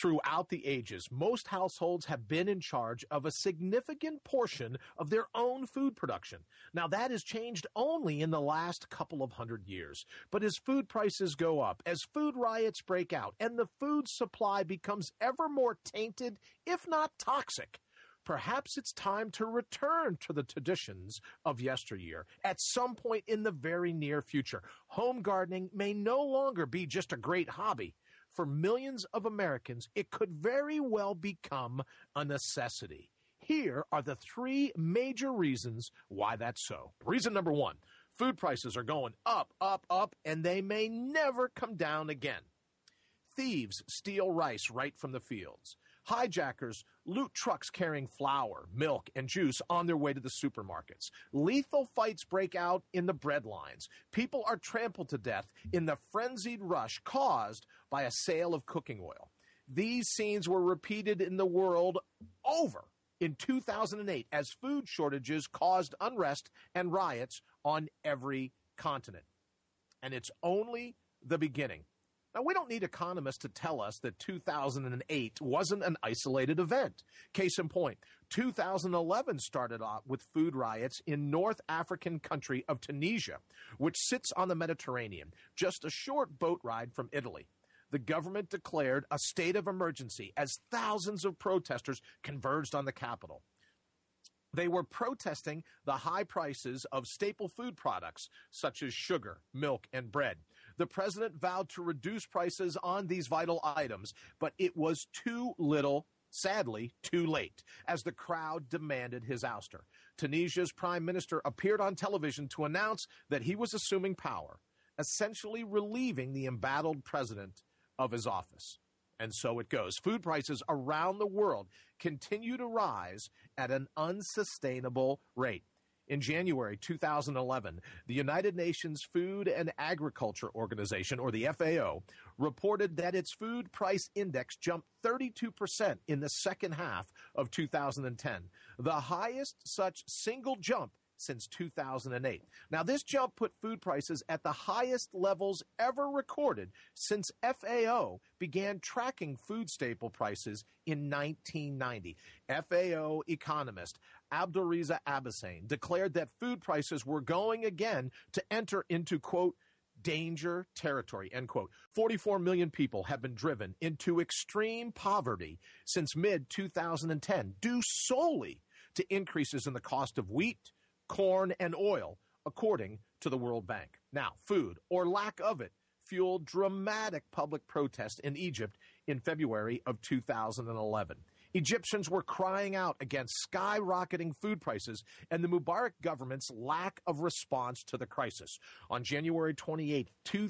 Throughout the ages, most households have been in charge of a significant portion of their own food production. Now, that has changed only in the last couple of hundred years. But as food prices go up, as food riots break out, and the food supply becomes ever more tainted, if not toxic, perhaps it's time to return to the traditions of yesteryear at some point in the very near future. Home gardening may no longer be just a great hobby. For millions of Americans, it could very well become a necessity. Here are the three major reasons why that's so. Reason number one, food prices are going up, up, up, and they may never come down again. Thieves steal rice right from the fields. Hijackers loot trucks carrying flour, milk, and juice on their way to the supermarkets. Lethal fights break out in the bread lines. People are trampled to death in the frenzied rush caused by a sale of cooking oil. These scenes were repeated in the world over in 2008 as food shortages caused unrest and riots on every continent. And it's only the beginning. Now, we don't need economists to tell us that 2008 wasn't an isolated event. Case in point, 2011 started off with food riots in North African country of Tunisia, which sits on the Mediterranean, just a short boat ride from Italy. The government declared a state of emergency as thousands of protesters converged on the capital. They were protesting the high prices of staple food products such as sugar, milk, and bread. The president vowed to reduce prices on these vital items, but it was too little, sadly, too late, as the crowd demanded his ouster. Tunisia's prime minister appeared on television to announce that he was assuming power, essentially relieving the embattled president of his office. And so it goes. Food prices around the world continue to rise at an unsustainable rate. In January 2011, the United Nations Food and Agriculture Organization, or the FAO, reported that its food price index jumped 32% in the second half of 2010, the highest such single jump since 2008. Now, this jump put food prices at the highest levels ever recorded since FAO began tracking food staple prices in 1990. FAO economist Abdulreza Abassane declared that food prices were going again to enter into, quote, danger territory, end quote. 44 million people have been driven into extreme poverty since mid-2010, due solely to increases in the cost of wheat, corn, and oil, according to the World Bank. Now, food, or lack of it, fueled dramatic public protest in Egypt in February of 2011. Egyptians were crying out against skyrocketing food prices and the Mubarak government's lack of response to the crisis. On January 28,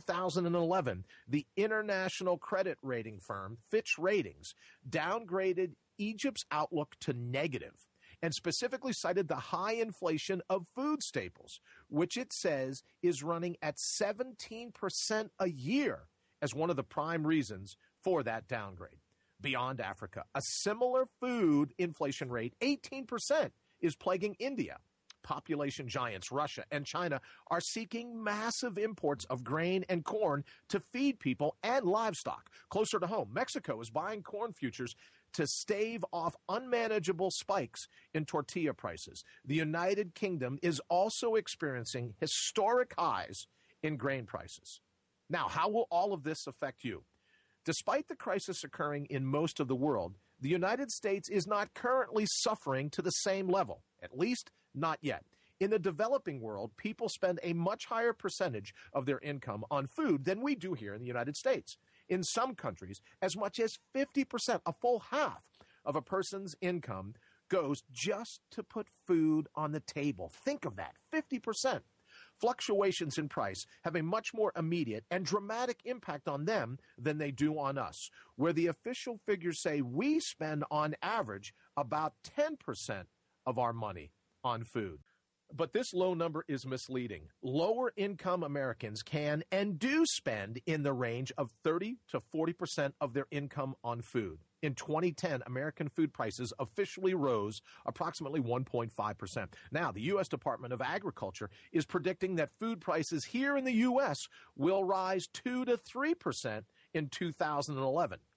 2011, the international credit rating firm Fitch Ratings downgraded Egypt's outlook to negative, and specifically cited the high inflation of food staples, which it says is running at 17% a year as one of the prime reasons for that downgrade. Beyond Africa, a similar food inflation rate, 18%, is plaguing India. Population giants Russia and China are seeking massive imports of grain and corn to feed people and livestock. Closer to home, Mexico is buying corn futures to stave off unmanageable spikes in tortilla prices. The United Kingdom is also experiencing historic highs in grain prices. Now, how will all of this affect you? Despite the crisis occurring in most of the world, the United States is not currently suffering to the same level, at least not yet. In the developing world, people spend a much higher percentage of their income on food than we do here in the United States. In some countries, as much as 50%, a full half of a person's income goes just to put food on the table. Think of that, 50%. Fluctuations in price have a much more immediate and dramatic impact on them than they do on us, where the official figures say we spend on average about 10% of our money on food. But this low number is misleading. Lower income Americans can and do spend in the range of 30 to 40% of their income on food. In 2010, American food prices officially rose approximately 1.5%. Now, the U.S. Department of Agriculture is predicting that food prices here in the U.S. will rise 2 to 3% in 2011.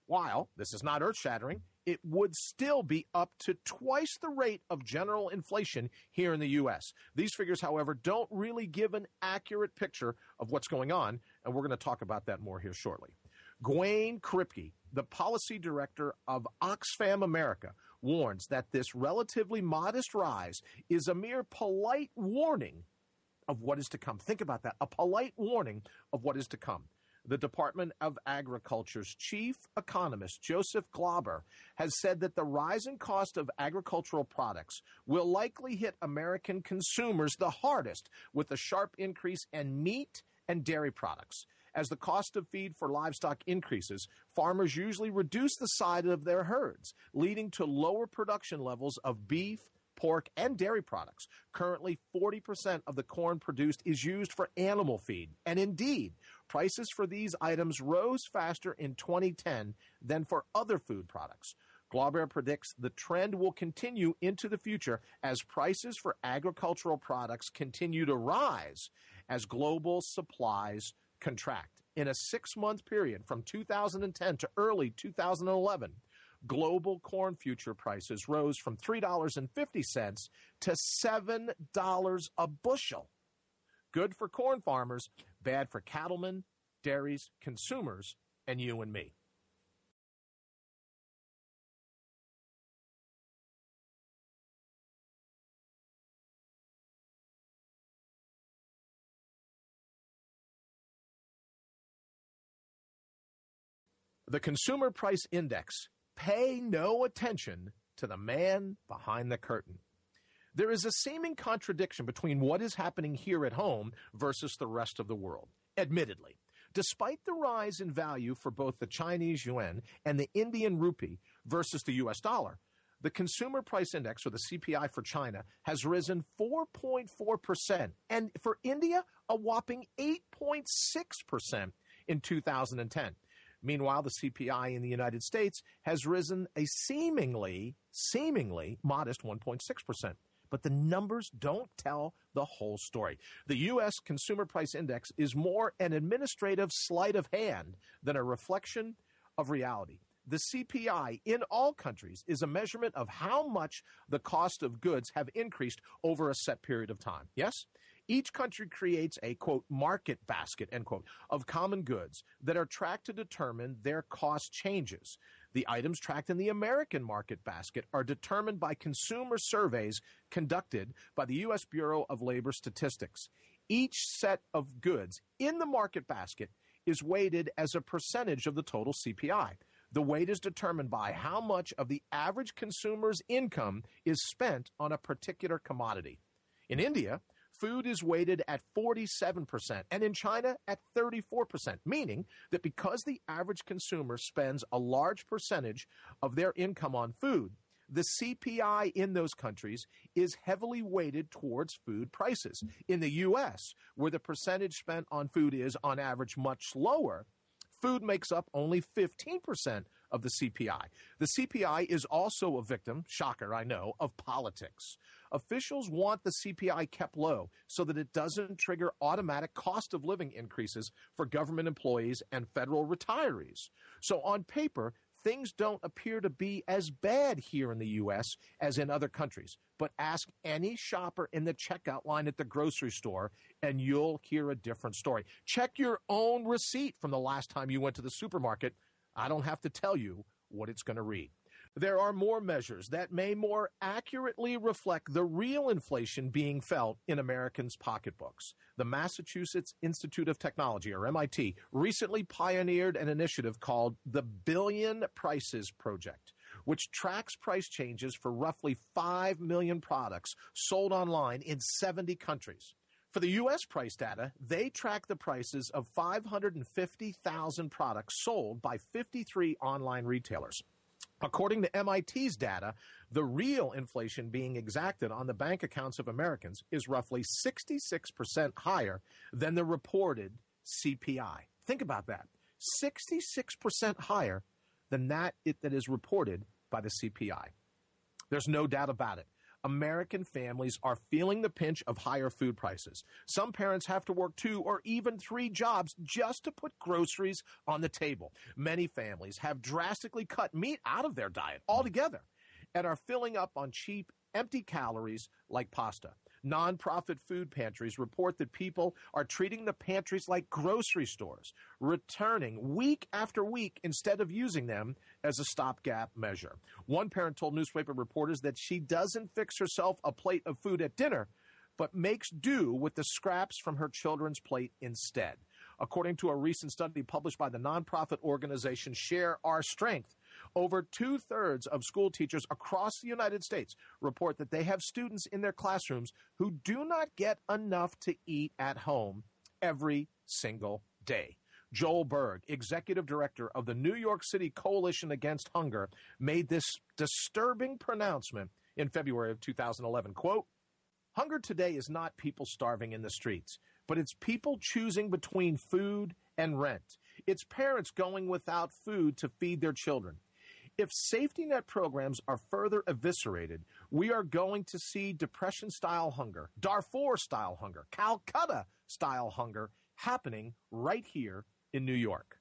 While this is not earth-shattering, it would still be up to twice the rate of general inflation here in the U.S. These figures, however, don't really give an accurate picture of what's going on, and we're going to talk about that more here shortly. Gwayne Kripke, the policy director of Oxfam America, warns that this relatively modest rise is a mere polite warning of what is to come. Think about that, a polite warning of what is to come. The Department of Agriculture's chief economist, Joseph Glauber, has said that the rising cost of agricultural products will likely hit American consumers the hardest, with a sharp increase in meat and dairy products. As the cost of feed for livestock increases, farmers usually reduce the size of their herds, leading to lower production levels of beef, pork, and dairy products. Currently, 40% of the corn produced is used for animal feed. And indeed, prices for these items rose faster in 2010 than for other food products. Glauber predicts the trend will continue into the future as prices for agricultural products continue to rise as global supplies contract. In a 6-month period from 2010 to early 2011, global corn future prices rose from $3.50 to $7 a bushel. Good for corn farmers, bad for cattlemen, dairies, consumers, and you and me. The Consumer Price Index. Pay no attention to the man behind the curtain. There is a seeming contradiction between what is happening here at home versus the rest of the world. Admittedly, despite the rise in value for both the Chinese yuan and the Indian rupee versus the U.S. dollar, the Consumer Price Index, or the CPI for China, has risen 4.4%, and for India, a whopping 8.6% in 2010. Meanwhile, the CPI in the United States has risen a seemingly modest 1.6%. But the numbers don't tell the whole story. The U.S. Consumer Price Index is more an administrative sleight of hand than a reflection of reality. The CPI in all countries is a measurement of how much the cost of goods have increased over a set period of time. Yes? Each country creates a, quote, market basket, end quote, of common goods that are tracked to determine their cost changes. The items tracked in the American market basket are determined by consumer surveys conducted by the U.S. Bureau of Labor Statistics. Each set of goods in the market basket is weighted as a percentage of the total CPI. The weight is determined by how much of the average consumer's income is spent on a particular commodity. In India, food is weighted at 47%, and in China at 34%, meaning that because the average consumer spends a large percentage of their income on food, the CPI in those countries is heavily weighted towards food prices. In the U.S., where the percentage spent on food is, on average, much lower, food makes up only 15% of the CPI. The CPI is also a victim, shocker, I know, of politics. Officials want the CPI kept low so that it doesn't trigger automatic cost of living increases for government employees and federal retirees. So on paper, things don't appear to be as bad here in the U.S. as in other countries. But ask any shopper in the checkout line at the grocery store, and you'll hear a different story. Check your own receipt from the last time you went to the supermarket. I don't have to tell you what it's going to read. There are more measures that may more accurately reflect the real inflation being felt in Americans' pocketbooks. The Massachusetts Institute of Technology, or MIT, recently pioneered an initiative called the Billion Prices Project, which tracks price changes for roughly 5 million products sold online in 70 countries. For the U.S. price data, they track the prices of 550,000 products sold by 53 online retailers. According to MIT's data, the real inflation being exacted on the bank accounts of Americans is roughly 66% higher than the reported CPI. Think about that. 66% higher than that is reported by the CPI. There's no doubt about it. American families are feeling the pinch of higher food prices. Some parents have to work 2 or even 3 jobs just to put groceries on the table. Many families have drastically cut meat out of their diet altogether and are filling up on cheap, empty calories like pasta. Nonprofit food pantries report that people are treating the pantries like grocery stores, returning week after week instead of using them as a stopgap measure. One parent told newspaper reporters that she doesn't fix herself a plate of food at dinner, but makes do with the scraps from her children's plate instead. According to a recent study published by the nonprofit organization Share Our Strength, over 2/3 of school teachers across the United States report that they have students in their classrooms who do not get enough to eat at home every single day. Joel Berg, executive director of the New York City Coalition Against Hunger, made this disturbing pronouncement in February of 2011. Quote, "Hunger today is not people starving in the streets, but it's people choosing between food and rent. It's parents going without food to feed their children. If safety net programs are further eviscerated, we are going to see Depression-style hunger, Darfur-style hunger, Calcutta-style hunger happening right here in New York."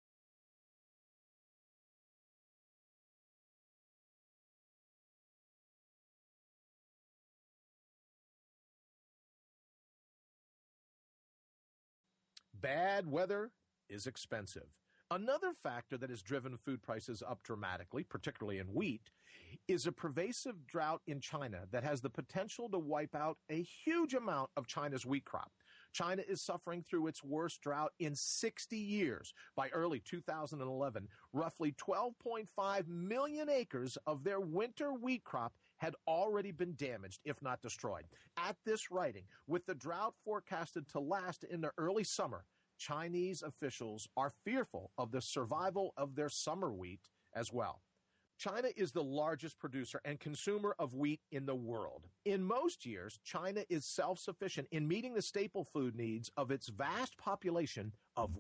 Bad weather is expensive. Another factor that has driven food prices up dramatically, particularly in wheat, is a pervasive drought in China that has the potential to wipe out a huge amount of China's wheat crop. China is suffering through its worst drought in 60 years. By early 2011, roughly 12.5 million acres of their winter wheat crop had already been damaged, if not destroyed. At this writing, with the drought forecasted to last in the early summer, Chinese officials are fearful of the survival of their summer wheat as well. China is the largest producer and consumer of wheat in the world. In most years, China is self-sufficient in meeting the staple food needs of its vast population of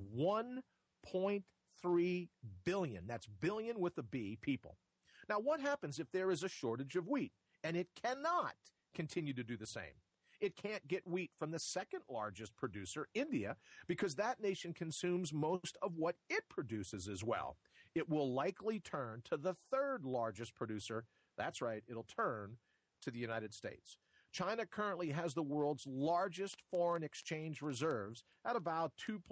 1.3 billion. That's billion with a B people. Now, what happens if there is a shortage of wheat? And it cannot continue to do the same. It can't get wheat from the second largest producer, India, because that nation consumes most of what it produces as well. It will likely turn to the third largest producer. That's right, it'll turn to the United States. China currently has the world's largest foreign exchange reserves at about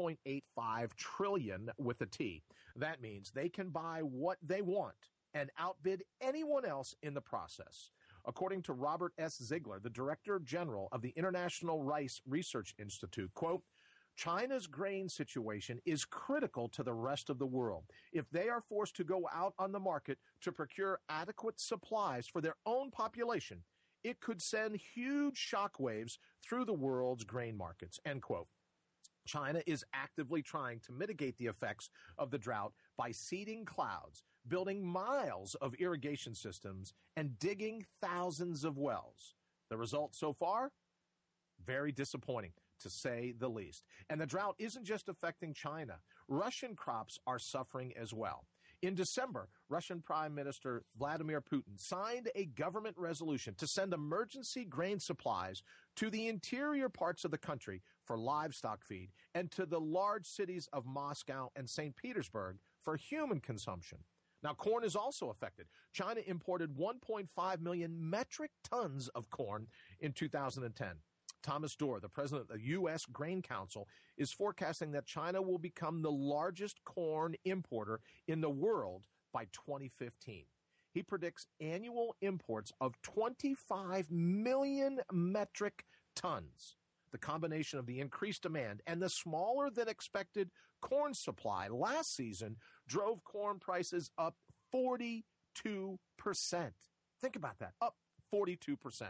2.85 trillion with a T. That means they can buy what they want and outbid anyone else in the process. According to Robert S. Ziegler, the Director General of the International Rice Research Institute, quote, "China's grain situation is critical to the rest of the world. If they are forced to go out on the market to procure adequate supplies for their own population, it could send huge shockwaves through the world's grain markets," end quote. China is actively trying to mitigate the effects of the drought by seeding clouds, building miles of irrigation systems, and digging thousands of wells. The result so far? Very disappointing, to say the least. And the drought isn't just affecting China. Russian crops are suffering as well. In December, Russian Prime Minister Vladimir Putin signed a government resolution to send emergency grain supplies to the interior parts of the country for livestock feed and to the large cities of Moscow and St. Petersburg for human consumption. Now, corn is also affected. China imported 1.5 million metric tons of corn in 2010. Thomas Dorr, the president of the U.S. Grain Council, is forecasting that China will become the largest corn importer in the world by 2015. He predicts annual imports of 25 million metric tons. The combination of the increased demand and the smaller than expected corn supply last season drove corn prices up 42%. Think about that, up 42%.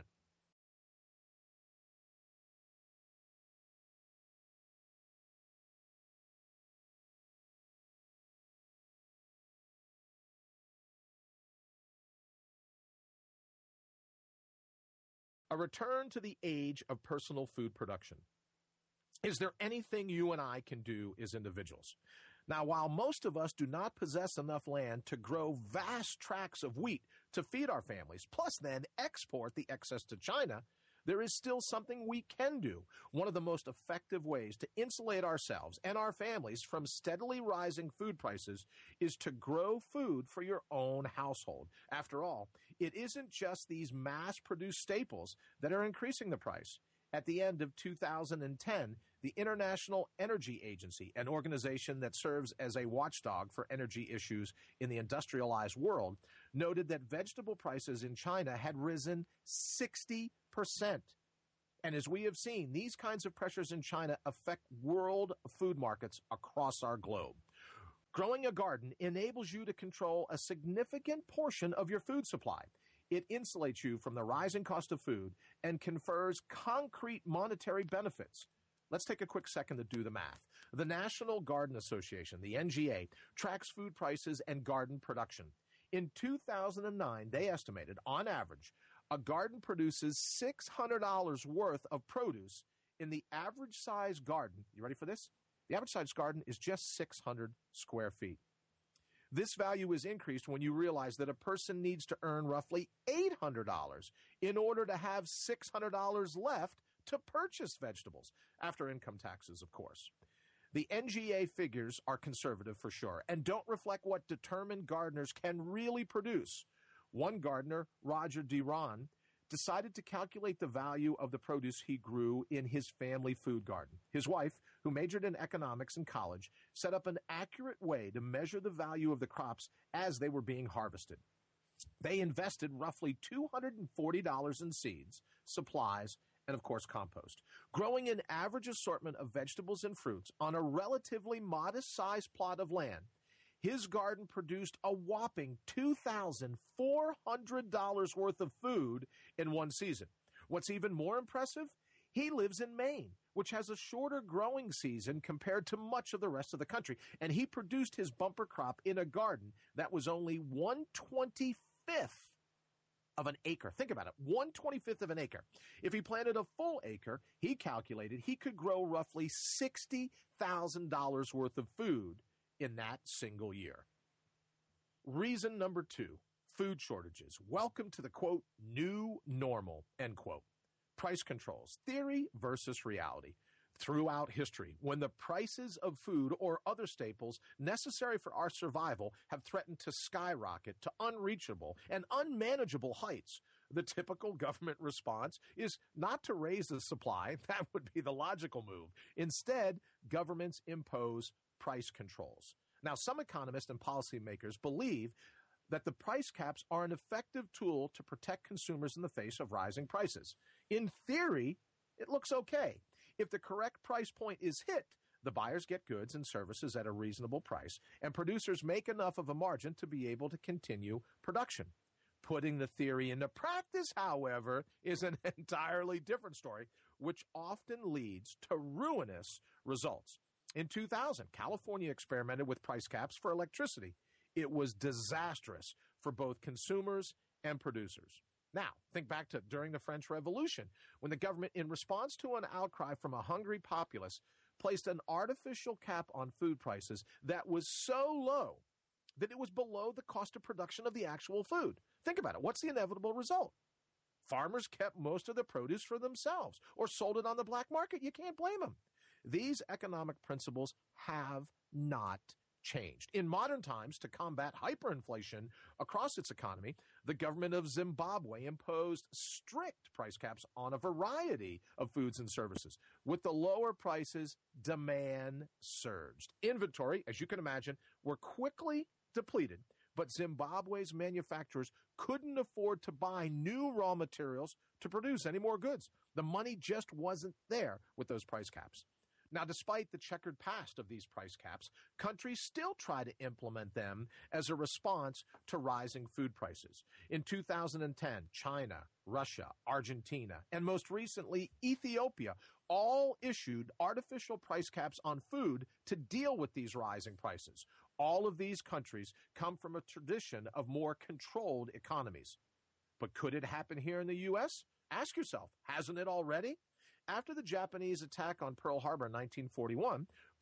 A return to the age of personal food production. Is there anything you and I can do as individuals? Now, while most of us do not possess enough land to grow vast tracts of wheat to feed our families, plus then export the excess to China, there is still something we can do. One of the most effective ways to insulate ourselves and our families from steadily rising food prices is to grow food for your own household. After all, it isn't just these mass-produced staples that are increasing the price. At the end of 2010, the International Energy Agency, an organization that serves as a watchdog for energy issues in the industrialized world, noted that vegetable prices in China had risen 60%. And as we have seen, these kinds of pressures in China affect world food markets across our globe. Growing a garden enables you to control a significant portion of your food supply. It insulates you from the rising cost of food and confers concrete monetary benefits. Let's take a quick second to do the math. The National Garden Association, the NGA, tracks food prices and garden production. In 2009, they estimated, on average, a garden produces $600 worth of produce in the average size garden. You ready for this? The average size garden is just 600 square feet. This value is increased when you realize that a person needs to earn roughly $800 in order to have $600 left to purchase vegetables, after income taxes, of course. The NGA figures are conservative for sure and don't reflect what determined gardeners can really produce. One gardener, Roger Duran, decided to calculate the value of the produce he grew in his family food garden. His wife, who majored in economics in college, set up an accurate way to measure the value of the crops as they were being harvested. They invested roughly $240 in seeds, supplies, and of course compost. Growing an average assortment of vegetables and fruits on a relatively modest-sized plot of land, his garden produced a whopping $2,400 worth of food in one season. What's even more impressive? He lives in Maine, which has a shorter growing season compared to much of the rest of the country, and he produced his bumper crop in a garden that was only 1/25th of an acre. Think about it, 1/25th of an acre. If he planted a full acre, he calculated he could grow roughly $60,000 worth of food in that single year. Reason number 2, food shortages. Welcome to the, quote, new normal, end quote. Price controls, theory versus reality. Throughout history, when the prices of food or other staples necessary for our survival have threatened to skyrocket to unreachable and unmanageable heights, the typical government response is not to raise the supply. That would be the logical move. Instead, governments impose price controls. Now, some economists and policymakers believe that the price caps are an effective tool to protect consumers in the face of rising prices. In theory, it looks okay. If the correct price point is hit, the buyers get goods and services at a reasonable price, and producers make enough of a margin to be able to continue production. Putting the theory into practice, however, is an entirely different story, which often leads to ruinous results. In 2000, California experimented with price caps for electricity. It was disastrous for both consumers and producers. Now, think back to during the French Revolution, when the government, in response to an outcry from a hungry populace, placed an artificial cap on food prices that was so low that it was below the cost of production of the actual food. Think about it. What's the inevitable result? Farmers kept most of the produce for themselves or sold it on the black market. You can't blame them. These economic principles have not changed. In modern times, to combat hyperinflation across its economy, the government of Zimbabwe imposed strict price caps on a variety of foods and services. With the lower prices, demand surged. Inventory, as you can imagine, were quickly depleted, but Zimbabwe's manufacturers couldn't afford to buy new raw materials to produce any more goods. The money just wasn't there with those price caps. Now, despite the checkered past of these price caps, countries still try to implement them as a response to rising food prices. In 2010, China, Russia, Argentina, and most recently, Ethiopia all issued artificial price caps on food to deal with these rising prices. All of these countries come from a tradition of more controlled economies. But could it happen here in the U.S.? Ask yourself, hasn't it already? After the Japanese attack on Pearl Harbor in 1941,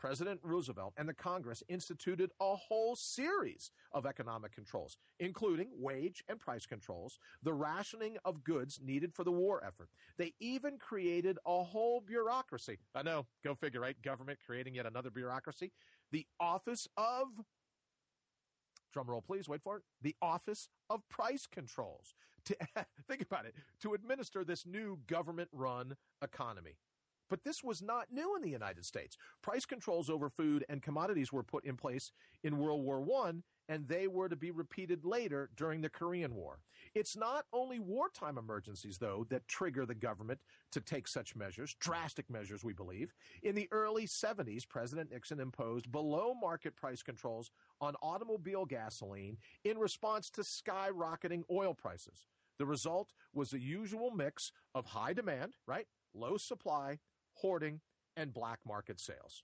President Roosevelt and the Congress instituted a whole series of economic controls, including wage and price controls, the rationing of goods needed for the war effort. They even created a whole bureaucracy. I know, go figure, right? Government creating yet another bureaucracy. The Office of, drum roll please, wait for it, the Office of Price Controls. Think about it, to administer this new government-run economy. But this was not new in the United States. Price controls over food and commodities were put in place in World War I, and they were to be repeated later during the Korean War. It's not only wartime emergencies, though, that trigger the government to take such measures, drastic measures, we believe. In the early 70s, President Nixon imposed below-market price controls on automobile gasoline in response to skyrocketing oil prices. The result was the usual mix of high demand, right, low supply, hoarding, and black market sales.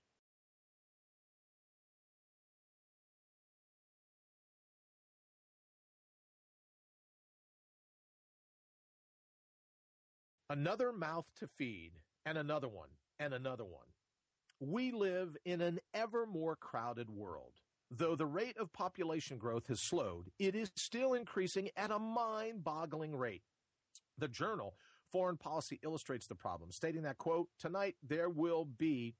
Another mouth to feed, and another one, and another one. We live in an ever more crowded world. Though the rate of population growth has slowed, it is still increasing at a mind-boggling rate. The journal Foreign Policy illustrates the problem, stating that, quote, tonight there will be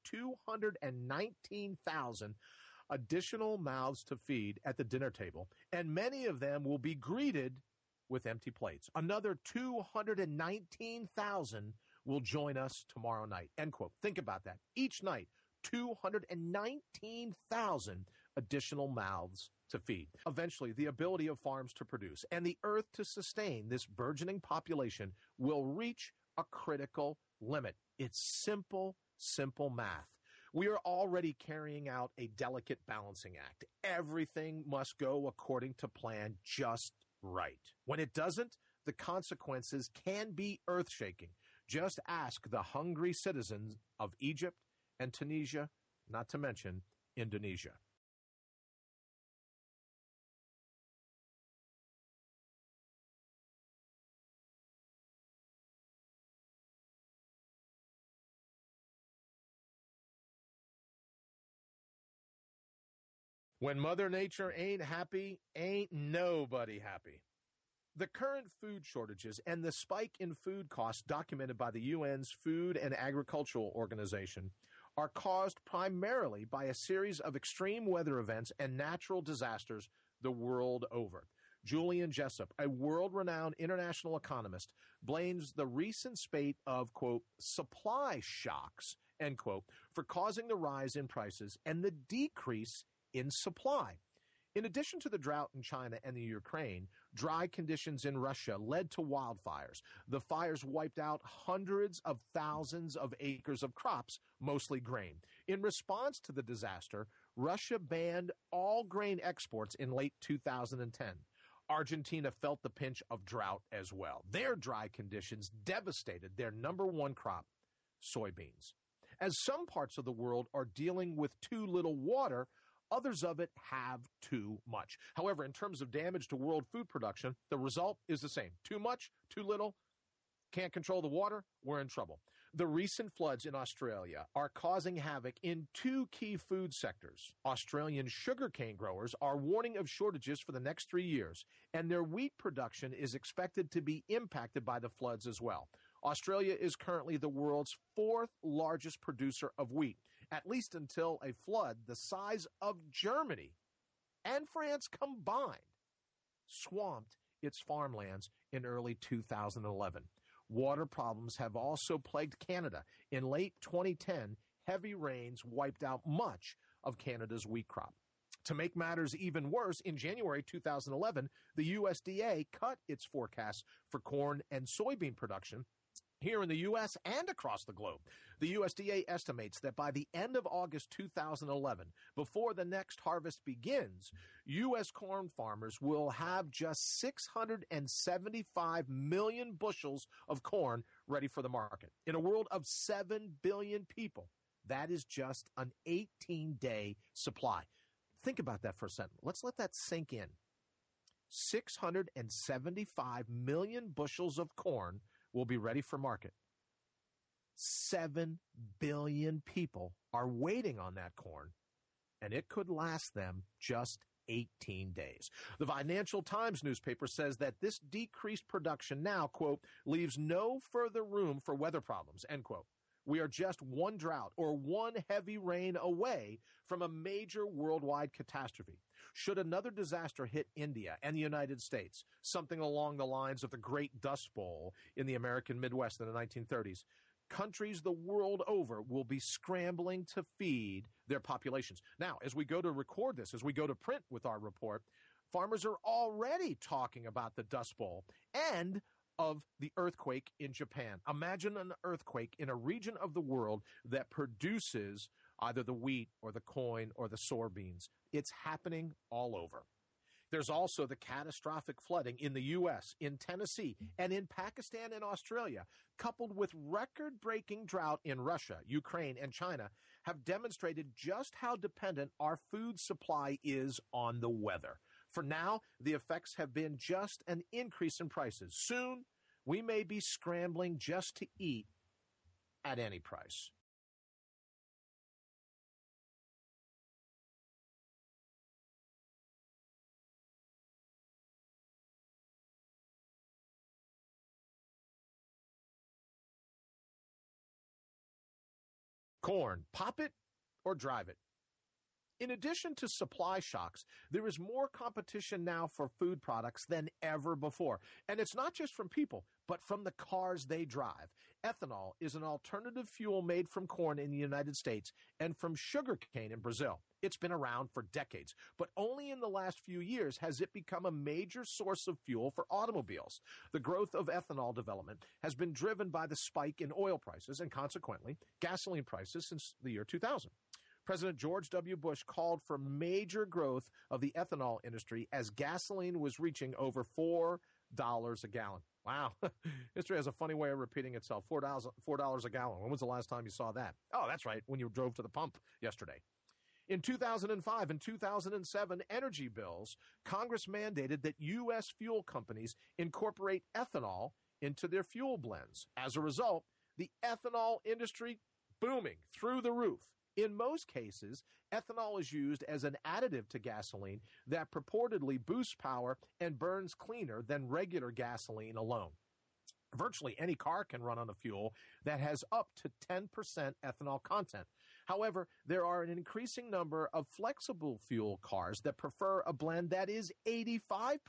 219,000 additional mouths to feed at the dinner table, and many of them will be greeted with empty plates. Another 219,000 will join us tomorrow night, end quote. Think about that. Each night, 219,000 additional mouths to feed. Eventually, the ability of farms to produce and the earth to sustain this burgeoning population will reach a critical limit. It's simple, simple math. We are already carrying out a delicate balancing act. Everything must go according to plan just right. When it doesn't, the consequences can be earth-shaking. Just ask the hungry citizens of Egypt and Tunisia, not to mention Indonesia. When Mother Nature ain't happy, ain't nobody happy. The current food shortages and the spike in food costs documented by the UN's Food and Agricultural Organization are caused primarily by a series of extreme weather events and natural disasters the world over. Julian Jessup, a world-renowned international economist, blames the recent spate of, quote, supply shocks, end quote, for causing the rise in prices and the decrease in supply. In addition to the drought in China and the Ukraine, dry conditions in Russia led to wildfires. The fires wiped out hundreds of thousands of acres of crops, mostly grain. In response to the disaster, Russia banned all grain exports in late 2010. Argentina felt the pinch of drought as well. Their dry conditions devastated their number one crop, soybeans. As some parts of the world are dealing with too little water, others of it have too much. However, in terms of damage to world food production, the result is the same. Too much, too little, can't control the water, we're in trouble. The recent floods in Australia are causing havoc in two key food sectors. Australian sugarcane growers are warning of shortages for the next 3 years, and their wheat production is expected to be impacted by the floods as well. Australia is currently the world's fourth largest producer of wheat, at least until a flood the size of Germany and France combined swamped its farmlands in early 2011. Water problems have also plagued Canada. In late 2010, heavy rains wiped out much of Canada's wheat crop. To make matters even worse, in January 2011, the USDA cut its forecast for corn and soybean production here in the U.S. and across the globe. The USDA estimates that by the end of August 2011, before the next harvest begins, U.S. corn farmers will have just 675 million bushels of corn ready for the market. In a world of 7 billion people, that is just an 18-day supply. Think about that for a second. Let's let that sink in. 675 million bushels of corn will be ready for market. 7 billion people are waiting on that corn, and it could last them just 18 days. The Financial Times newspaper says that this decreased production now, quote, leaves no further room for weather problems, end quote. We are just one drought or one heavy rain away from a major worldwide catastrophe. Should another disaster hit India and the United States, something along the lines of the Great Dust Bowl in the American Midwest in the 1930s, countries the world over will be scrambling to feed their populations. Now, as we go to record this, as we go to print with our report, farmers are already talking about the Dust Bowl and of the earthquake in Japan. Imagine an earthquake in a region of the world that produces either the wheat or the corn or the soybeans. It's happening all over. There's also the catastrophic flooding in the U.S., in Tennessee, and in Pakistan and Australia, coupled with record-breaking drought in Russia, Ukraine, and China, have demonstrated just how dependent our food supply is on the weather. For now, the effects have been just an increase in prices. Soon, we may be scrambling just to eat at any price. Corn, pop it or drive it. In addition to supply shocks, there is more competition now for food products than ever before. And it's not just from people, but from the cars they drive. Ethanol is an alternative fuel made from corn in the United States and from sugarcane in Brazil. It's been around for decades, but only in the last few years has it become a major source of fuel for automobiles. The growth of ethanol development has been driven by the spike in oil prices and, consequently, gasoline prices since the year 2000. President George W. Bush called for major growth of the ethanol industry as gasoline was reaching over $4 a gallon. Wow. History has a funny way of repeating itself. $4 a gallon. When was the last time you saw that? Oh, that's right, when you drove to the pump yesterday. In 2005 and 2007 energy bills, Congress mandated that U.S. fuel companies incorporate ethanol into their fuel blends. As a result, the ethanol industry booming through the roof. In most cases, ethanol is used as an additive to gasoline that purportedly boosts power and burns cleaner than regular gasoline alone. Virtually any car can run on a fuel that has up to 10% ethanol content. However, there are an increasing number of flexible fuel cars that prefer a blend that is 85%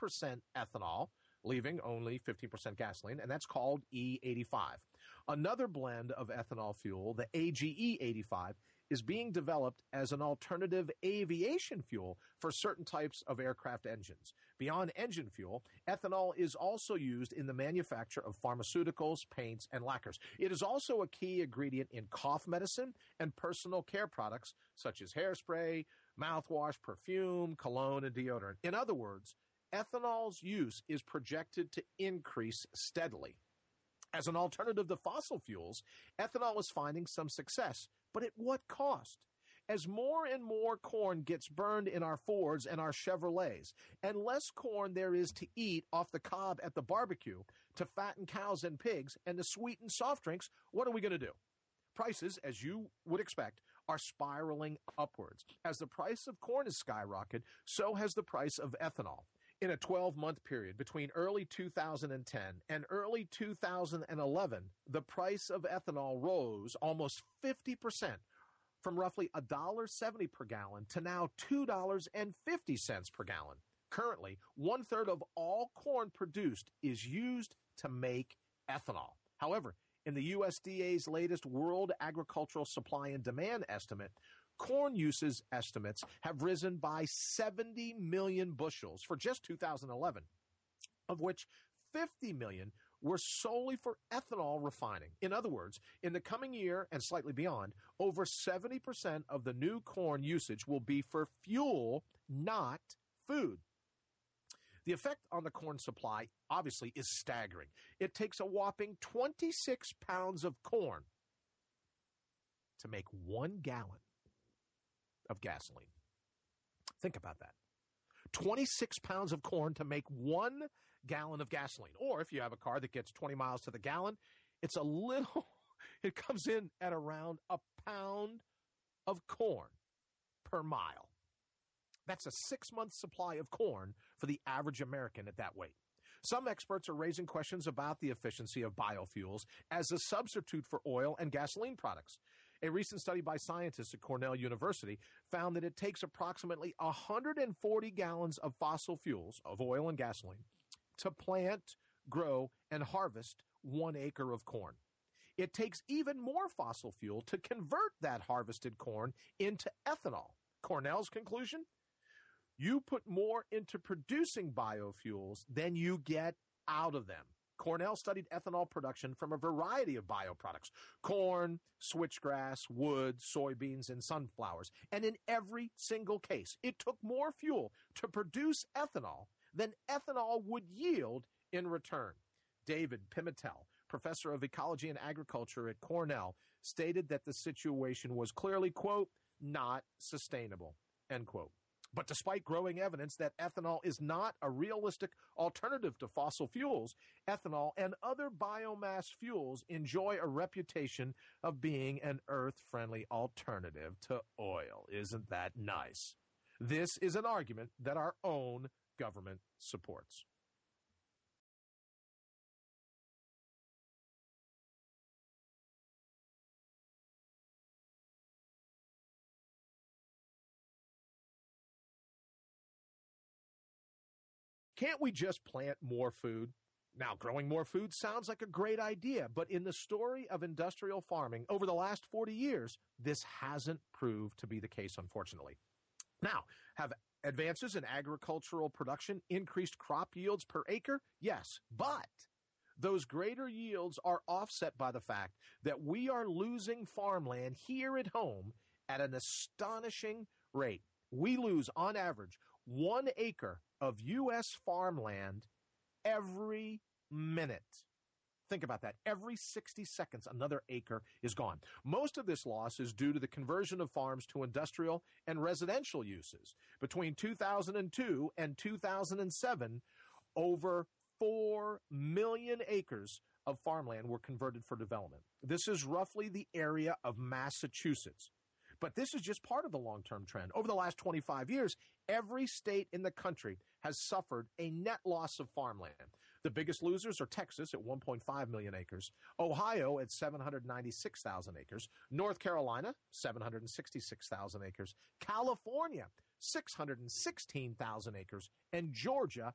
ethanol, leaving only 15% gasoline, and that's called E85. Another blend of ethanol fuel, the AGE 85, is being developed as an alternative aviation fuel for certain types of aircraft engines. Beyond engine fuel, ethanol is also used in the manufacture of pharmaceuticals, paints, and lacquers. It is also a key ingredient in cough medicine and personal care products such as hairspray, mouthwash, perfume, cologne, and deodorant. In other words, ethanol's use is projected to increase steadily. As an alternative to fossil fuels, ethanol is finding some success, but at what cost? As more and more corn gets burned in our Fords and our Chevrolets, and less corn there is to eat off the cob at the barbecue, to fatten cows and pigs, and to sweeten soft drinks, what are we going to do? Prices, as you would expect, are spiraling upwards. As the price of corn has skyrocketed, so has the price of ethanol. In a 12-month period between early 2010 and early 2011, the price of ethanol rose almost 50%, from roughly $1.70 per gallon to now $2.50 per gallon. Currently, one-third of all corn produced is used to make ethanol. However, in the USDA's latest World Agricultural Supply and Demand estimate, corn uses estimates have risen by 70 million bushels for just 2011, of which 50 million were solely for ethanol refining. In other words, in the coming year and slightly beyond, over 70% of the new corn usage will be for fuel, not food. The effect on the corn supply, obviously, is staggering. It takes a whopping 26 pounds of corn to make 1 gallon of gasoline. Think about that. 26 pounds of corn to make 1 gallon of gasoline. Or if you have a car that gets 20 miles to the gallon, it's a little It comes in at around a pound of corn per mile. That's a 6-month supply of corn for the average American at that weight. Some experts are raising questions about the efficiency of biofuels as a substitute for oil and gasoline products. A recent study by scientists at Cornell University found that it takes approximately 140 gallons of fossil fuels, of oil and gasoline, to plant, grow, and harvest 1 acre of corn. It takes even more fossil fuel to convert that harvested corn into ethanol. Cornell's conclusion? You put more into producing biofuels than you get out of them. Cornell studied ethanol production from a variety of bioproducts: corn, switchgrass, wood, soybeans, and sunflowers. And in every single case, it took more fuel to produce ethanol than ethanol would yield in return. David Pimentel, professor of ecology and agriculture at Cornell, stated that the situation was clearly, quote, not sustainable, end quote. But despite growing evidence that ethanol is not a realistic alternative to fossil fuels, ethanol and other biomass fuels enjoy a reputation of being an earth-friendly alternative to oil. Isn't that nice? This is an argument that our own government supports. Can't we just plant more food? Now, growing more food sounds like a great idea, but in the story of industrial farming over the last 40 years, this hasn't proved to be the case, unfortunately. Now, have advances in agricultural production increased crop yields per acre? Yes, but those greater yields are offset by the fact that we are losing farmland here at home at an astonishing rate. We lose, on average, 1 acre of U.S. farmland every minute. Think about that. Every 60 seconds, another acre is gone. Most of this loss is due to the conversion of farms to industrial and residential uses. Between 2002 and 2007, over 4 million acres of farmland were converted for development. This is roughly the area of Massachusetts. But this is just part of the long-term trend. Over the last 25 years, every state in the country has suffered a net loss of farmland. The biggest losers are Texas at 1.5 million acres, Ohio at 796,000 acres, North Carolina, 766,000 acres, California, 616,000 acres, and Georgia,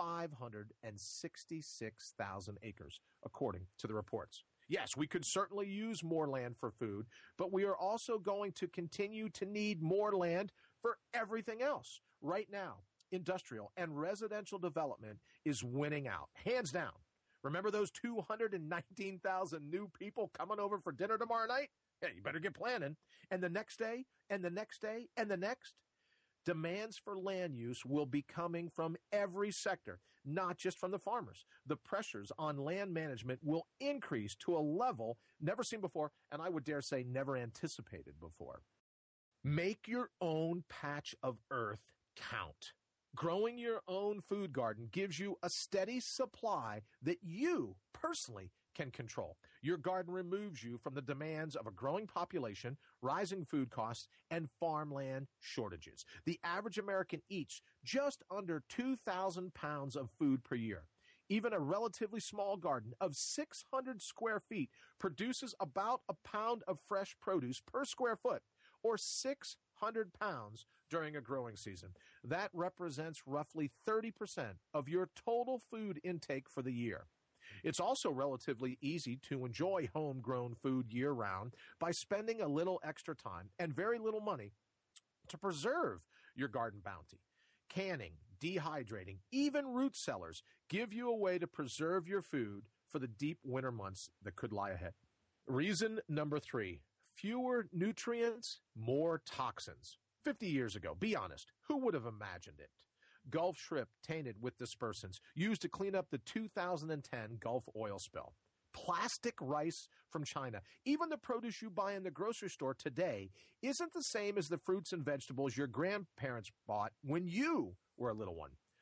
566,000 acres, according to the reports. Yes, we could certainly use more land for food, but we are also going to continue to need more land for everything else. Right now, industrial and residential development is winning out, hands down. Remember those 219,000 new people coming over for dinner tomorrow night? Yeah, you better get planning. And the next day, and the next day, and the next. Demands for land use will be coming from every sector, not just from the farmers. The pressures on land management will increase to a level never seen before, and I would dare say never anticipated before. Make your own patch of earth count. Growing your own food garden gives you a steady supply that you personally can control. Your garden removes you from the demands of a growing population, rising food costs, and farmland shortages. The average American eats just under 2,000 pounds of food per year. Even a relatively small garden of 600 square feet produces about a pound of fresh produce per square foot, or 600 pounds during a growing season. That represents roughly 30% of your total food intake for the year. It's also relatively easy to enjoy homegrown food year-round by spending a little extra time and very little money to preserve your garden bounty. Canning, dehydrating, even root cellars give you a way to preserve your food for the deep winter months that could lie ahead. Reason number 3, fewer nutrients, more toxins. 50 years ago, be honest, who would have imagined it? Gulf shrimp tainted with dispersants used to clean up the 2010 Gulf oil spill. Plastic rice from China. Even the produce you buy in the grocery store today isn't the same as the fruits and vegetables your grandparents bought when you were a little one.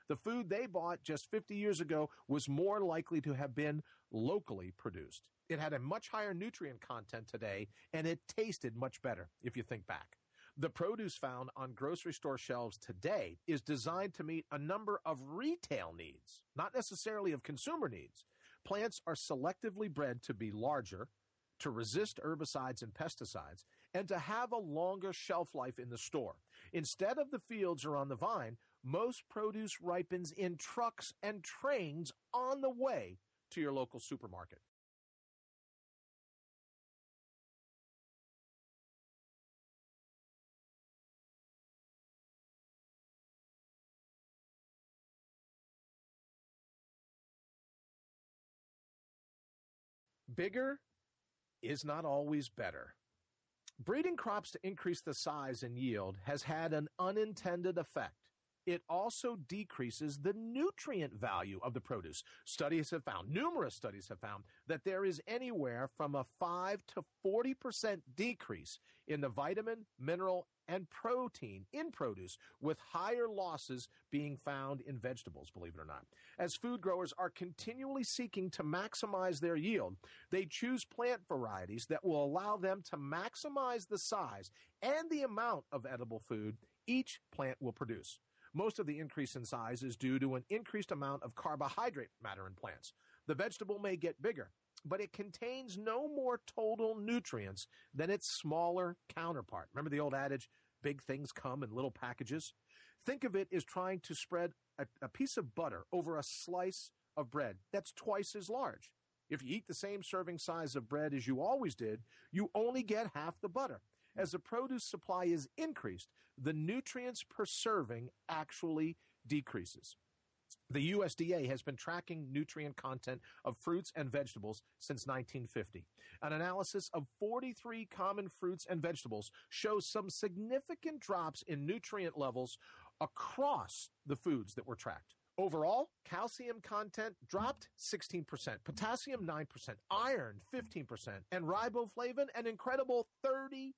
The food they bought just 50 years ago was more likely to have been locally produced. It had a much higher nutrient content today, and it tasted much better, if you think back. The produce found on grocery store shelves today is designed to meet a number of retail needs, not necessarily of consumer needs. Plants are selectively bred to be larger, to resist herbicides and pesticides, and to have a longer shelf life in the store. Instead of the fields or on the vine, most produce ripens in trucks and trains on the way to your local supermarket. Bigger is not always better. Breeding crops to increase the size and yield has had an unintended effect. It also decreases the nutrient value of the produce. Numerous studies have found, that there is anywhere from a 5 to 40% decrease in the vitamin, mineral, and protein in produce, with higher losses being found in vegetables, believe it or not. As food growers are continually seeking to maximize their yield, they choose plant varieties that will allow them to maximize the size and the amount of edible food each plant will produce. Most of the increase in size is due to an increased amount of carbohydrate matter in plants. The vegetable may get bigger, but it contains no more total nutrients than its smaller counterpart. Remember the old adage, big things come in little packages? Think of it as trying to spread a piece of butter over a slice of bread that's twice as large. If you eat the same serving size of bread as you always did, you only get half the butter. As the produce supply is increased, the nutrients per serving actually decreases. The USDA has been tracking nutrient content of fruits and vegetables since 1950. An analysis of 43 common fruits and vegetables shows some significant drops in nutrient levels across the foods that were tracked. Overall, calcium content dropped 16%, potassium 9%, iron 15%, and riboflavin an incredible 38%.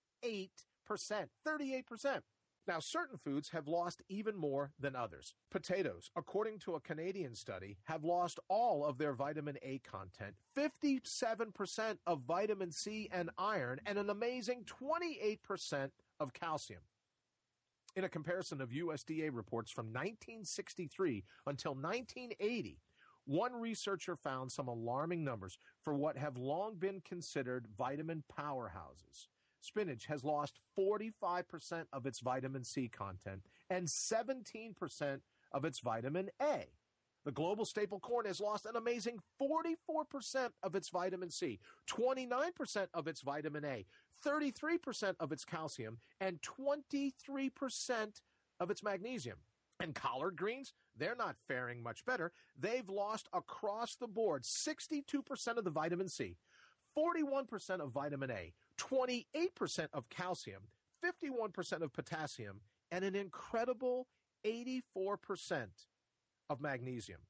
38%. Now, certain foods have lost even more than others. Potatoes, according to a Canadian study, have lost all of their vitamin A content, 57% of vitamin C and iron, and an amazing 28% of calcium. In a comparison of USDA reports from 1963 until 1980, one researcher found some alarming numbers for what have long been considered vitamin powerhouses. Spinach has lost 45% of its vitamin C content and 17% of its vitamin A. The global staple corn has lost an amazing 44% of its vitamin C, 29% of its vitamin A, 33% of its calcium, and 23% of its magnesium. And collard greens, they're not faring much better. They've lost across the board 62% of the vitamin C, 41% of vitamin A, 28% of calcium, 51% of potassium, and an incredible 84% of magnesium.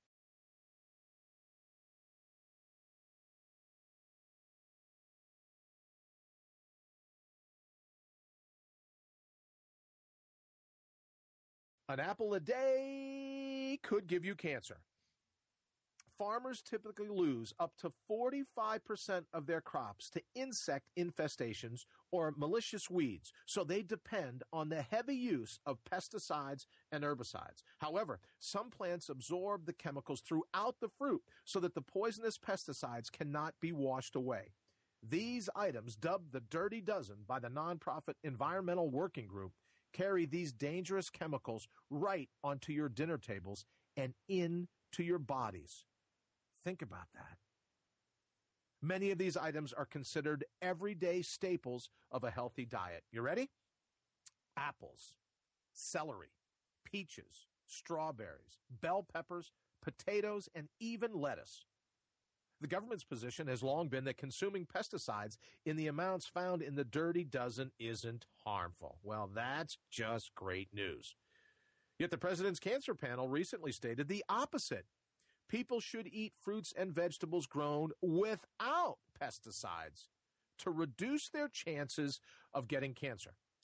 An apple a day could give you cancer. Farmers typically lose up to 45% of their crops to insect infestations or malicious weeds, so they depend on the heavy use of pesticides and herbicides. However, some plants absorb the chemicals throughout the fruit so that the poisonous pesticides cannot be washed away. These items, dubbed the Dirty Dozen by the nonprofit Environmental Working Group, carry these dangerous chemicals right onto your dinner tables and into your bodies. Think about that. Many of these items are considered everyday staples of a healthy diet. You ready? Apples, celery, peaches, strawberries, bell peppers, potatoes, and even lettuce. The government's position has long been that consuming pesticides in the amounts found in the Dirty Dozen isn't harmful. Well, that's just great news. Yet the President's Cancer Panel recently stated the opposite. People should eat fruits and vegetables grown without pesticides to reduce their chances of getting cancer.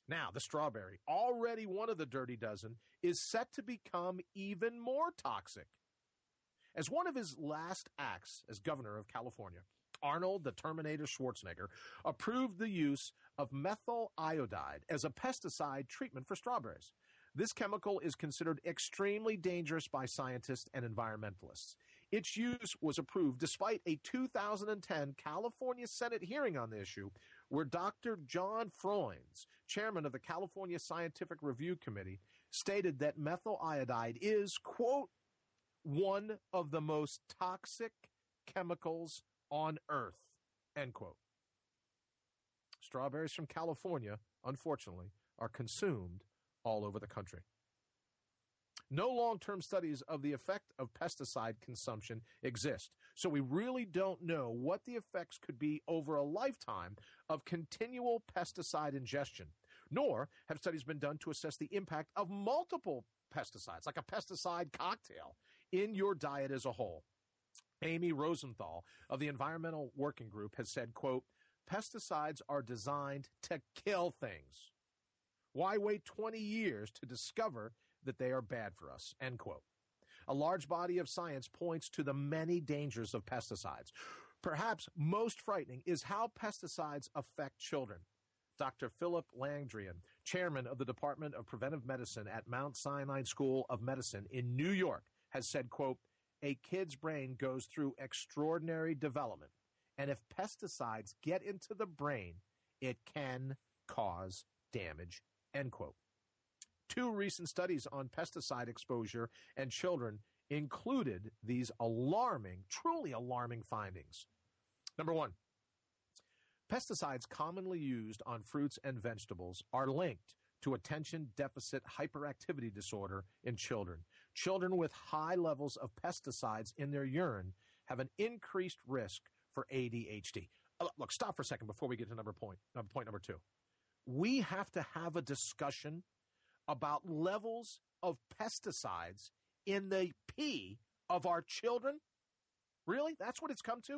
Now, the strawberry, already one of the dirty dozen, is set to become even more toxic. As one of his last acts as governor of California, Arnold the Terminator Schwarzenegger approved the use of methyl iodide as a pesticide treatment for strawberries. This chemical is considered extremely dangerous by scientists and environmentalists. Its use was approved despite a 2010 California Senate hearing on the issue, where Dr. John Froines, chairman of the California Scientific Review Committee, stated that methyl iodide is, quote, one of the most toxic chemicals on Earth, end quote. Strawberries from California, unfortunately, are consumed all over the country. No long-term studies of the effect of pesticide consumption exist, so we really don't know what the effects could be over a lifetime of continual pesticide ingestion, nor have studies been done to assess the impact of multiple pesticides, like a pesticide cocktail, in your diet as a whole. Amy Rosenthal of the Environmental Working Group has said, quote, pesticides are designed to kill things. Why wait 20 years to discover that they are bad for us, end quote. A large body of science points to the many dangers of pesticides. Perhaps most frightening is how pesticides affect children. Dr. Philip Landrian, chairman of the Department of Preventive Medicine at Mount Sinai School of Medicine in New York, has said, quote, a kid's brain goes through extraordinary development, and if pesticides get into the brain, it can cause damage, end quote. Two recent studies on pesticide exposure and children included these alarming, truly alarming findings. Number one, pesticides commonly used on fruits and vegetables are linked to attention deficit hyperactivity disorder in children. Children with high levels of pesticides in their urine have an increased risk for ADHD. Look, stop for a second before we get to point number two. We have to have a discussion about levels of pesticides in the pee of our children. Really? That's what it's come to?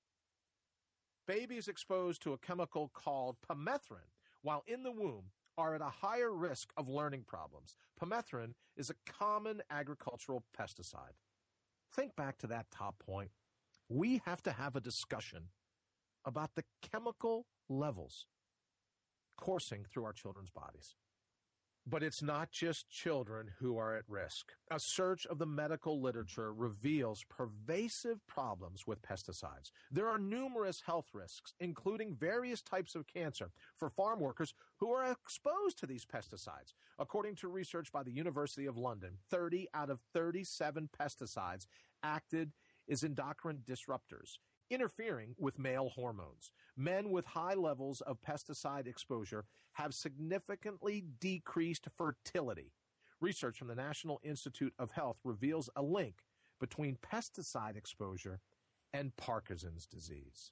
Babies exposed to a chemical called permethrin while in the womb are at a higher risk of learning problems. Permethrin is a common agricultural pesticide. Think back to that top point. We have to have a discussion about the chemical levels coursing through our children's bodies. But it's not just children who are at risk. A search of the medical literature reveals pervasive problems with pesticides. There are numerous health risks, including various types of cancer, for farm workers who are exposed to these pesticides. According to research by the University of London, 30 out of 37 pesticides acted as endocrine disruptors, interfering with male hormones. Men with high levels of pesticide exposure have significantly decreased fertility. Research from the National Institute of Health reveals a link between pesticide exposure and Parkinson's disease.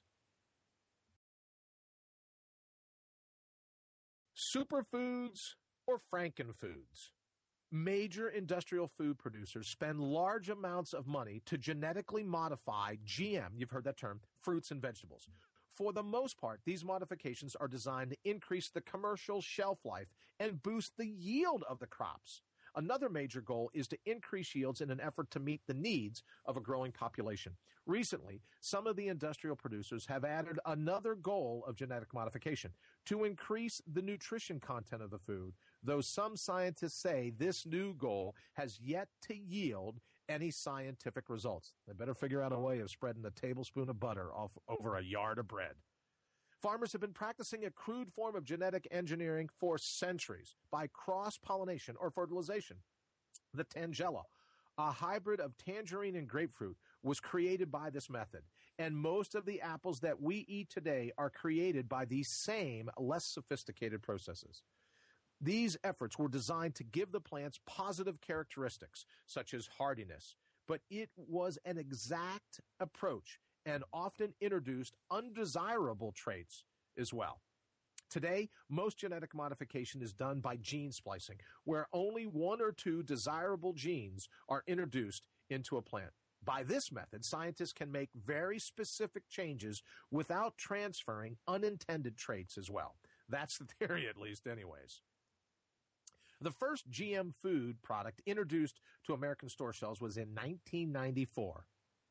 Superfoods or frankenfoods? Major industrial food producers spend large amounts of money to genetically modify GM, you've heard that term, fruits and vegetables. For the most part, these modifications are designed to increase the commercial shelf life and boost the yield of the crops. Another major goal is to increase yields in an effort to meet the needs of a growing population. Recently, some of the industrial producers have added another goal of genetic modification, to increase the nutrition content of the food, though some scientists say this new goal has yet to yield any scientific results. They better figure out a way of spreading a tablespoon of butter over a yard of bread. Farmers have been practicing a crude form of genetic engineering for centuries by cross-pollination or fertilization. The Tangela, a hybrid of tangerine and grapefruit, was created by this method, and most of the apples that we eat today are created by these same, less sophisticated processes. These efforts were designed to give the plants positive characteristics, such as hardiness, but it was an exact approach and often introduced undesirable traits as well. Today, most genetic modification is done by gene splicing, where only one or two desirable genes are introduced into a plant. By this method, scientists can make very specific changes without transferring unintended traits as well. That's the theory, at least, anyways. The first GM food product introduced to American store shelves was in 1994.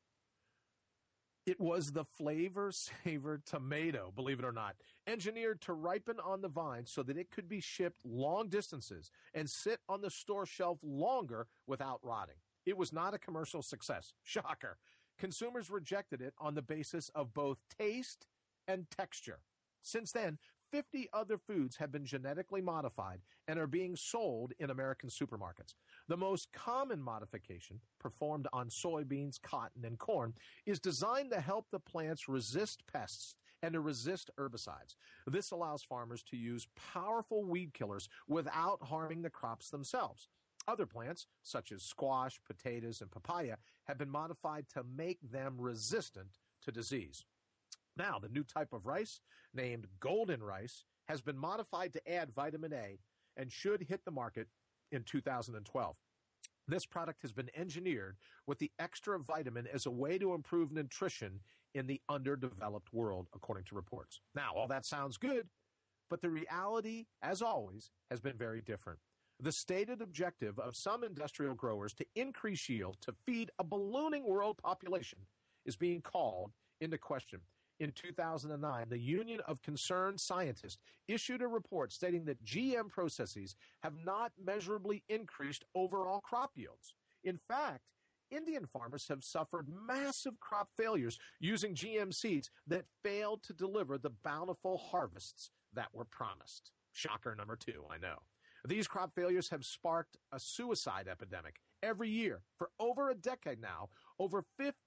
It was the Flavor Saver tomato, believe it or not, engineered to ripen on the vine so that it could be shipped long distances and sit on the store shelf longer without rotting. It was not a commercial success. Shocker. Consumers rejected it on the basis of both taste and texture. Since then, 50 other foods have been genetically modified and are being sold in American supermarkets. The most common modification, performed on soybeans, cotton, and corn, is designed to help the plants resist pests and to resist herbicides. This allows farmers to use powerful weed killers without harming the crops themselves. Other plants, such as squash, potatoes, and papaya, have been modified to make them resistant to disease. Now, the new type of rice, named golden rice, has been modified to add vitamin A and should hit the market in 2012. This product has been engineered with the extra vitamin as a way to improve nutrition in the underdeveloped world, according to reports. Now, all that sounds good, but the reality, as always, has been very different. The stated objective of some industrial growers to increase yield to feed a ballooning world population is being called into question. In 2009, the Union of Concerned Scientists issued a report stating that GM processes have not measurably increased overall crop yields. In fact, Indian farmers have suffered massive crop failures using GM seeds that failed to deliver the bountiful harvests that were promised. Shocker number 2, I know. These crop failures have sparked a suicide epidemic. Every year, for over a decade now, over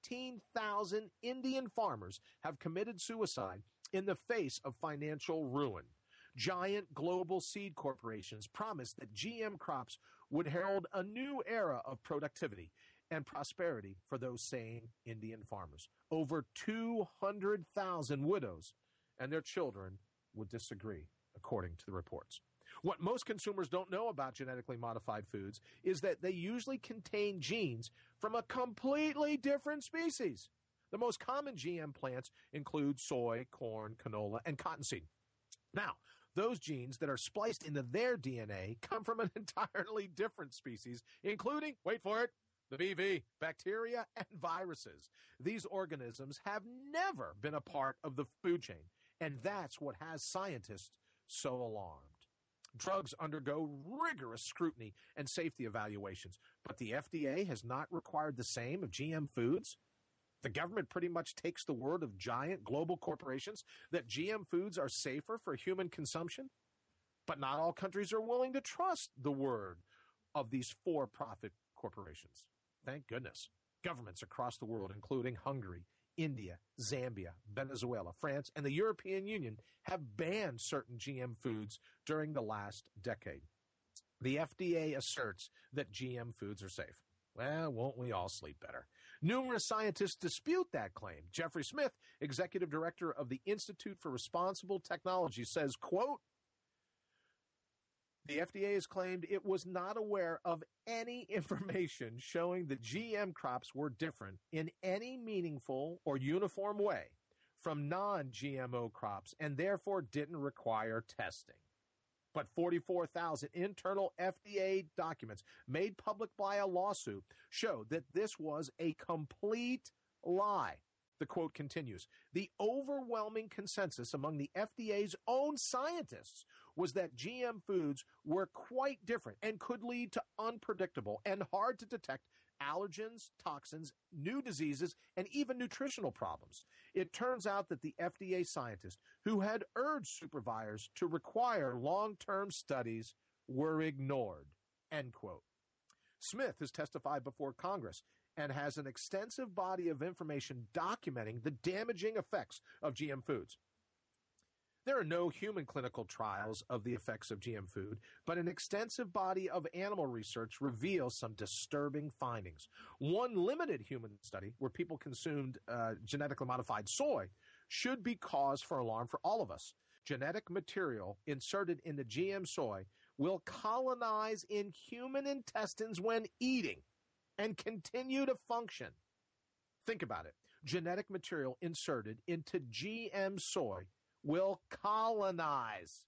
15,000 Indian farmers have committed suicide in the face of financial ruin. Giant global seed corporations promised that GM crops would herald a new era of productivity and prosperity for those same Indian farmers. Over 200,000 widows and their children would disagree, according to the reports. What most consumers don't know about genetically modified foods is that they usually contain genes from a completely different species. The most common GM plants include soy, corn, canola, and cottonseed. Now, those genes that are spliced into their DNA come from an entirely different species, including, wait for it, the BV, bacteria, and viruses. These organisms have never been a part of the food chain, and that's what has scientists so alarmed. Drugs undergo rigorous scrutiny and safety evaluations, but the FDA has not required the same of GM foods. The government pretty much takes the word of giant global corporations that GM foods are safer for human consumption, but not all countries are willing to trust the word of these for-profit corporations. Thank goodness. Governments across the world, including Hungary, India, Zambia, Venezuela, France, and the European Union have banned certain GM foods during the last decade. The FDA asserts that GM foods are safe. Well, won't we all sleep better? Numerous scientists dispute that claim. Jeffrey Smith, executive director of the Institute for Responsible Technology, says, quote, the FDA has claimed it was not aware of any information showing that GM crops were different in any meaningful or uniform way from non-GMO crops and therefore didn't require testing. But 44,000 internal FDA documents made public by a lawsuit show that this was a complete lie. The quote continues, the overwhelming consensus among the FDA's own scientists was that GM foods were quite different and could lead to unpredictable and hard to detect allergens, toxins, new diseases, and even nutritional problems. It turns out that the FDA scientists who had urged supervisors to require long-term studies were ignored, end quote. Smith has testified before Congress and has an extensive body of information documenting the damaging effects of GM foods. There are no human clinical trials of the effects of GM food, but an extensive body of animal research reveals some disturbing findings. One limited human study where people consumed genetically modified soy should be cause for alarm for all of us. Genetic material inserted into GM soy will colonize in human intestines when eating and continue to function. Think about it. Genetic material inserted into GM soy will colonize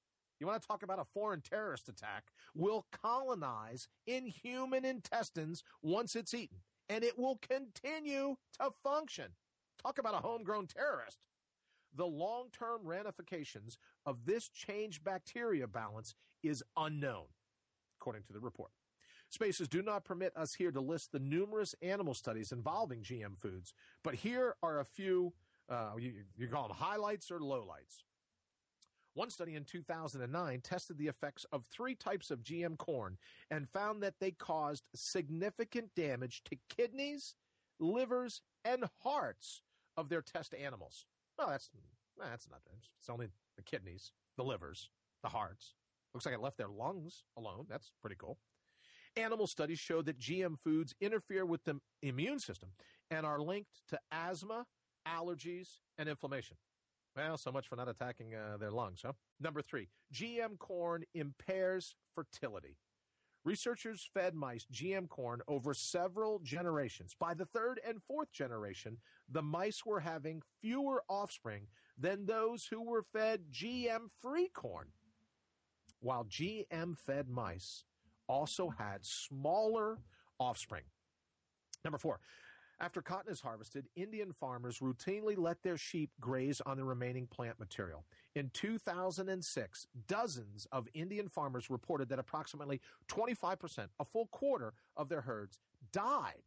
you want to talk about a foreign terrorist attack, will colonize in human intestines once it's eaten, and it will continue to function. Talk about a homegrown terrorist. The long-term ramifications of this changed bacteria balance is unknown, according to the report. Spaces do not permit us here to list the numerous animal studies involving GM foods, but here are a few, you call them highlights or lowlights. One study in 2009 tested the effects of 3 types of GM corn and found that they caused significant damage to kidneys, livers, and hearts of their test animals. Well, that's not. It's only the kidneys, the livers, the hearts. Looks like it left their lungs alone. That's pretty cool. Animal studies show that GM foods interfere with the immune system and are linked to asthma, allergies, and inflammation. Well, so much for not attacking their lungs, huh? Number 3, GM corn impairs fertility. Researchers fed mice GM corn over several generations. By the 3rd and 4th generation, the mice were having fewer offspring than those who were fed GM-free corn, while GM-fed mice also had smaller offspring. Number 4, after cotton is harvested, Indian farmers routinely let their sheep graze on the remaining plant material. In 2006, dozens of Indian farmers reported that approximately 25%, a full quarter of their herds, died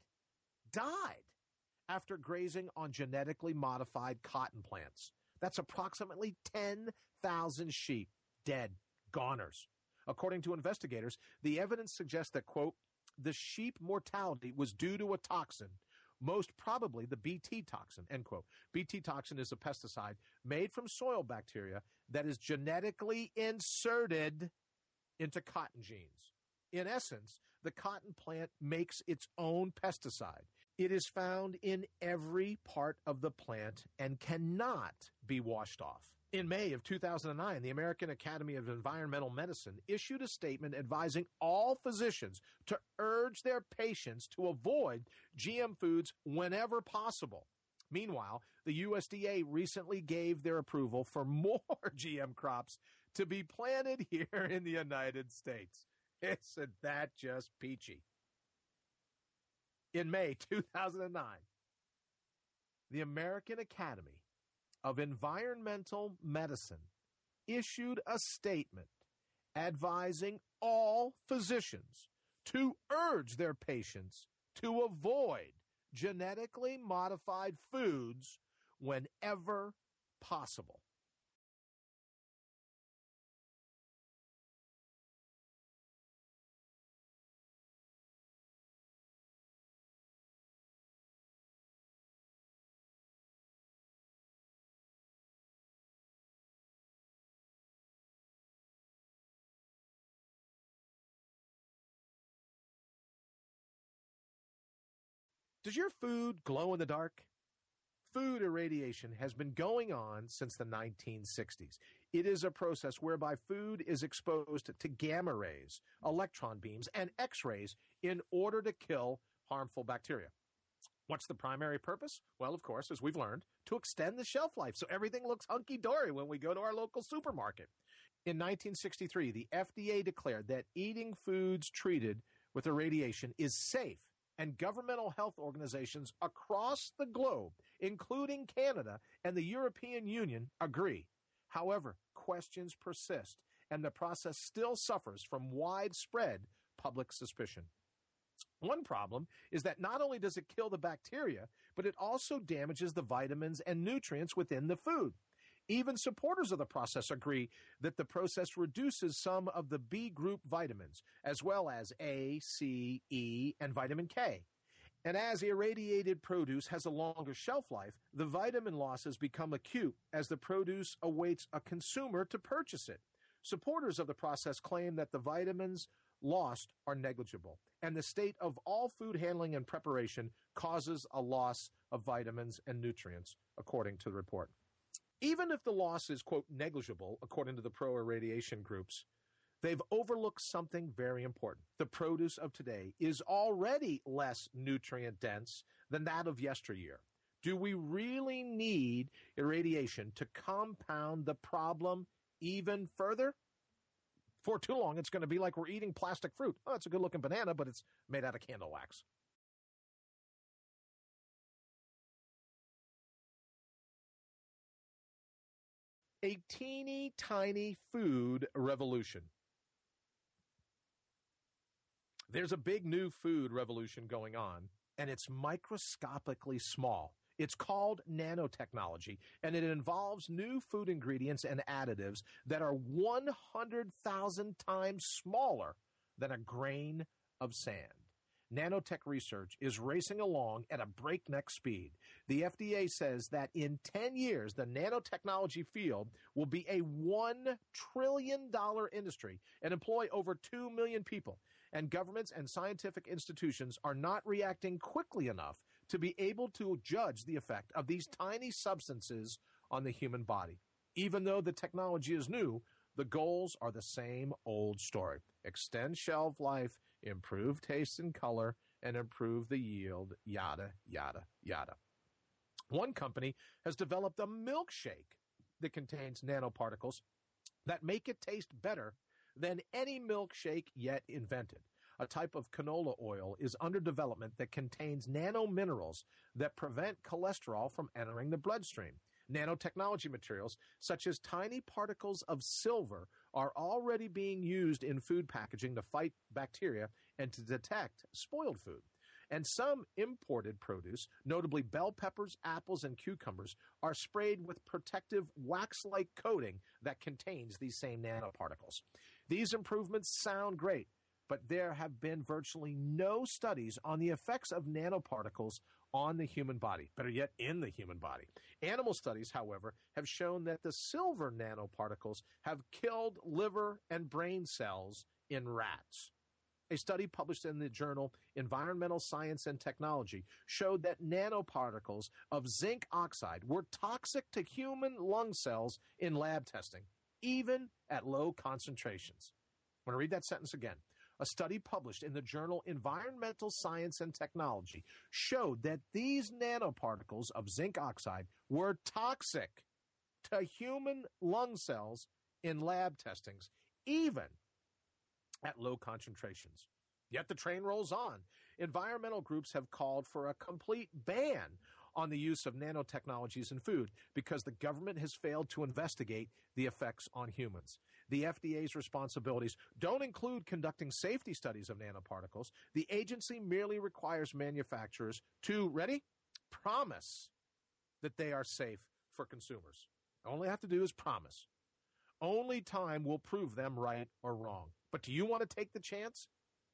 after grazing on genetically modified cotton plants. That's approximately 10,000 sheep dead, goners. According to investigators, the evidence suggests that, quote, the sheep mortality was due to a toxin, most probably the Bt toxin, end quote. Bt toxin is a pesticide made from soil bacteria that is genetically inserted into cotton genes. In essence, the cotton plant makes its own pesticide. It is found in every part of the plant and cannot be washed off. In May of 2009, the American Academy of Environmental Medicine issued a statement advising all physicians to urge their patients to avoid GM foods whenever possible. Meanwhile, the USDA recently gave their approval for more GM crops to be planted here in the United States. Isn't that just peachy? In May 2009, the American Academy of Environmental Medicine issued a statement advising all physicians to urge their patients to avoid genetically modified foods whenever possible. Does your food glow in the dark? Food irradiation has been going on since the 1960s. It is a process whereby food is exposed to gamma rays, electron beams, and X-rays in order to kill harmful bacteria. What's the primary purpose? Well, of course, as we've learned, to extend the shelf life so everything looks hunky-dory when we go to our local supermarket. In 1963, the FDA declared that eating foods treated with irradiation is safe, and governmental health organizations across the globe, including Canada and the European Union, agree. However, questions persist, and the process still suffers from widespread public suspicion. One problem is that not only does it kill the bacteria, but it also damages the vitamins and nutrients within the food. Even supporters of the process agree that the process reduces some of the B group vitamins, as well as A, C, E, and vitamin K. And as irradiated produce has a longer shelf life, the vitamin losses become acute as the produce awaits a consumer to purchase it. Supporters of the process claim that the vitamins lost are negligible, and the state of all food handling and preparation causes a loss of vitamins and nutrients, according to the report. Even if the loss is, quote, negligible, according to the pro-irradiation groups, they've overlooked something very important. The produce of today is already less nutrient-dense than that of yesteryear. Do we really need irradiation to compound the problem even further? For too long, it's going to be like we're eating plastic fruit. Oh, it's a good-looking banana, but it's made out of candle wax. A teeny tiny food revolution. There's a big new food revolution going on, and it's microscopically small. It's called nanotechnology, and it involves new food ingredients and additives that are 100,000 times smaller than a grain of sand. Nanotech research is racing along at a breakneck speed. The FDA says that in 10 years, the nanotechnology field will be a $1 trillion industry and employ over 2 million people. And governments and scientific institutions are not reacting quickly enough to be able to judge the effect of these tiny substances on the human body. Even though the technology is new, the goals are the same old story. Extend shelf life, improve taste and color, and improve the yield, yada, yada, yada. One company has developed a milkshake that contains nanoparticles that make it taste better than any milkshake yet invented. A type of canola oil is under development that contains nanominerals that prevent cholesterol from entering the bloodstream. Nanotechnology materials, such as tiny particles of silver, are already being used in food packaging to fight bacteria and to detect spoiled food. And some imported produce, notably bell peppers, apples, and cucumbers, are sprayed with protective wax-like coating that contains these same nanoparticles. These improvements sound great, but there have been virtually no studies on the effects of nanoparticles on the human body, better yet, in the human body. Animal studies, however, have shown that the silver nanoparticles have killed liver and brain cells in rats. A study published in the journal Environmental Science and Technology showed that nanoparticles of zinc oxide were toxic to human lung cells in lab testing, even at low concentrations. I'm going to read that sentence again. A study published in the journal Environmental Science and Technology showed that these nanoparticles of zinc oxide were toxic to human lung cells in lab testings, even at low concentrations. Yet the train rolls on. Environmental groups have called for a complete ban on the use of nanotechnologies in food because the government has failed to investigate the effects on humans. The FDA's responsibilities don't include conducting safety studies of nanoparticles. The agency merely requires manufacturers to, ready? Promise that they are safe for consumers. All they have to do is promise. Only time will prove them right or wrong. But do you want to take the chance?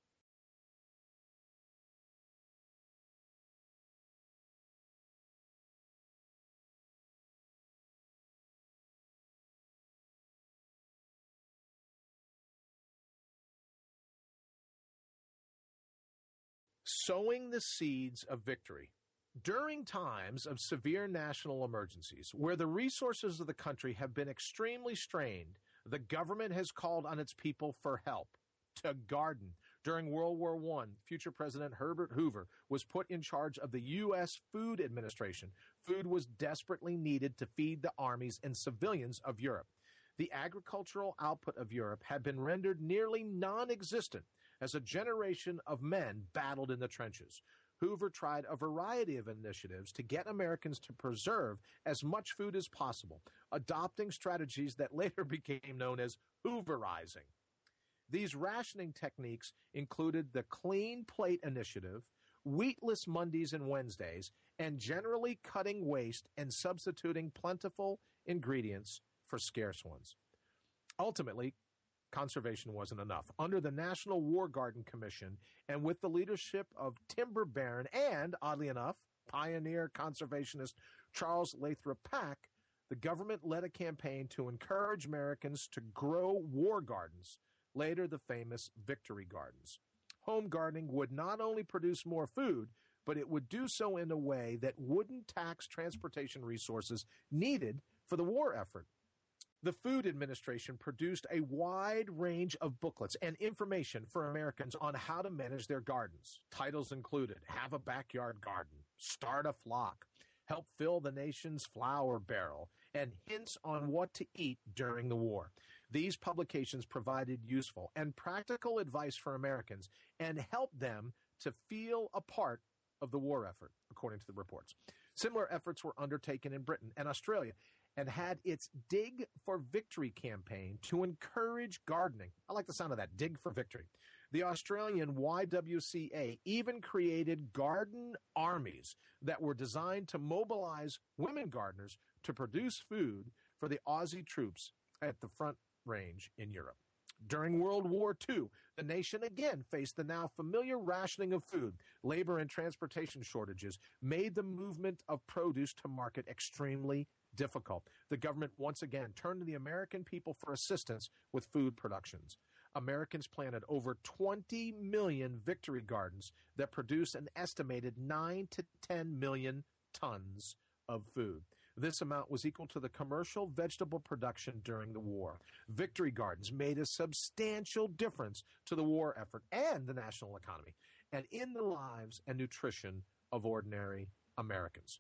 Sowing the seeds of victory. During times of severe national emergencies, where the resources of the country have been extremely strained, the government has called on its people for help, to garden. During World War I, future President Herbert Hoover was put in charge of the U.S. Food Administration. Food was desperately needed to feed the armies and civilians of Europe. The agricultural output of Europe had been rendered nearly non-existent as a generation of men battled in the trenches. Hoover tried a variety of initiatives to get Americans to preserve as much food as possible, adopting strategies that later became known as Hooverizing. These rationing techniques included the Clean Plate Initiative, wheatless Mondays and Wednesdays, and generally cutting waste and substituting plentiful ingredients for scarce ones. Ultimately, conservation wasn't enough. Under the National War Garden Commission and with the leadership of timber baron and, oddly enough, pioneer conservationist Charles Lathrop Pack, the government led a campaign to encourage Americans to grow war gardens, later the famous Victory Gardens. Home gardening would not only produce more food, but it would do so in a way that wouldn't tax transportation resources needed for the war effort. The Food Administration produced a wide range of booklets and information for Americans on how to manage their gardens. Titles included Have a Backyard Garden, Start a Flock, Help Fill the Nation's Flour Barrel, and hints on what to eat during the war. These publications provided useful and practical advice for Americans and helped them to feel a part of the war effort, according to the reports. Similar efforts were undertaken in Britain and Australia and had its Dig for Victory campaign to encourage gardening. I like the sound of that, Dig for Victory. The Australian YWCA even created garden armies that were designed to mobilize women gardeners to produce food for the Aussie troops at the front range in Europe. During World War II, the nation again faced the now familiar rationing of food. Labor and transportation shortages made the movement of produce to market extremely difficult. The government once again turned to the American people for assistance with food productions. Americans planted over 20 million victory gardens that produce an estimated 9 to 10 million tons of food. This amount was equal to the commercial vegetable production during the war. Victory gardens made a substantial difference to the war effort and the national economy, and in the lives and nutrition of ordinary Americans.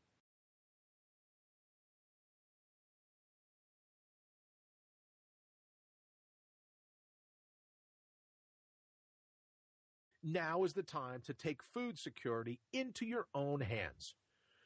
Now is the time to take food security into your own hands.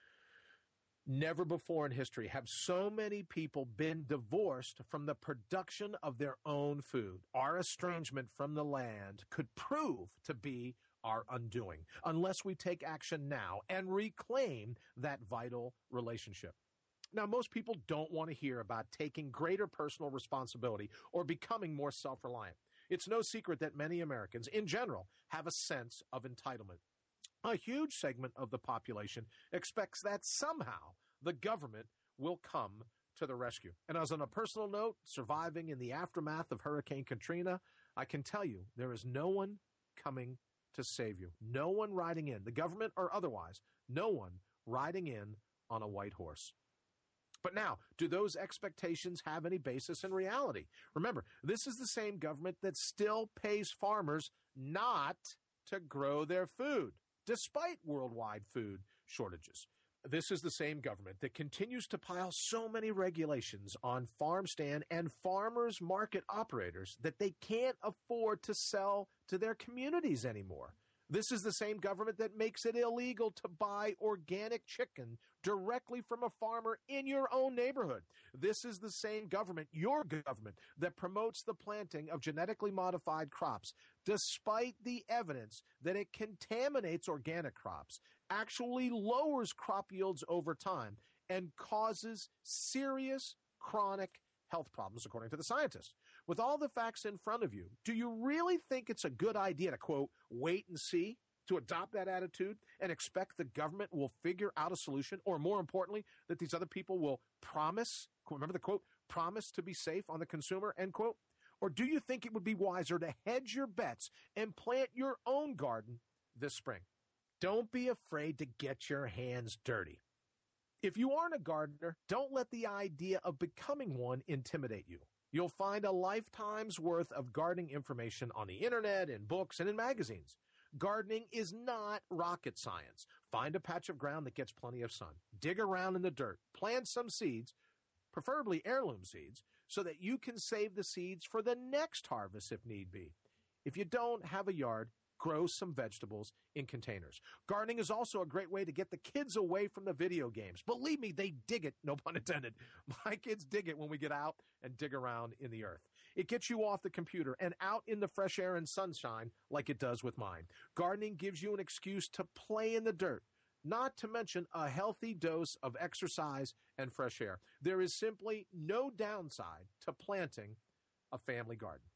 Never before in history have so many people been divorced from the production of their own food. Our estrangement from the land could prove to be our undoing unless we take action now and reclaim that vital relationship. Now, most people don't want to hear about taking greater personal responsibility or becoming more self-reliant. It's no secret that many Americans, in general, have a sense of entitlement. A huge segment of the population expects that somehow the government will come to the rescue. And as on a personal note, surviving in the aftermath of Hurricane Katrina, I can tell you there is no one coming to save you. No one riding in, the government or otherwise, no one riding in on a white horse. But now, do those expectations have any basis in reality? Remember, this is the same government that still pays farmers not to grow their food, despite worldwide food shortages. This is the same government that continues to pile so many regulations on farm stand and farmers market operators that they can't afford to sell to their communities anymore. This is the same government that makes it illegal to buy organic chicken directly from a farmer in your own neighborhood. This is the same government, your government, that promotes the planting of genetically modified crops, despite the evidence that it contaminates organic crops, actually lowers crop yields over time, and causes serious chronic health problems, according to the scientists. With all the facts in front of you, do you really think it's a good idea to, quote, wait and see, to adopt that attitude and expect the government will figure out a solution, or more importantly, that these other people will promise, remember the quote, promise to be safe on the consumer, end quote? Or do you think it would be wiser to hedge your bets and plant your own garden this spring? Don't be afraid to get your hands dirty. If you aren't a gardener, don't let the idea of becoming one intimidate you. You'll find a lifetime's worth of gardening information on the internet, in books, and in magazines. Gardening is not rocket science. Find a patch of ground that gets plenty of sun. Dig around in the dirt. Plant some seeds, preferably heirloom seeds, so that you can save the seeds for the next harvest if need be. If you don't have a yard, grow some vegetables in containers. Gardening is also a great way to get the kids away from the video games. Believe me, they dig it, no pun intended. My kids dig it when we get out and dig around in the earth. It gets you off the computer and out in the fresh air and sunshine like it does with mine. Gardening gives you an excuse to play in the dirt, not to mention a healthy dose of exercise and fresh air. There is simply no downside to planting a family garden.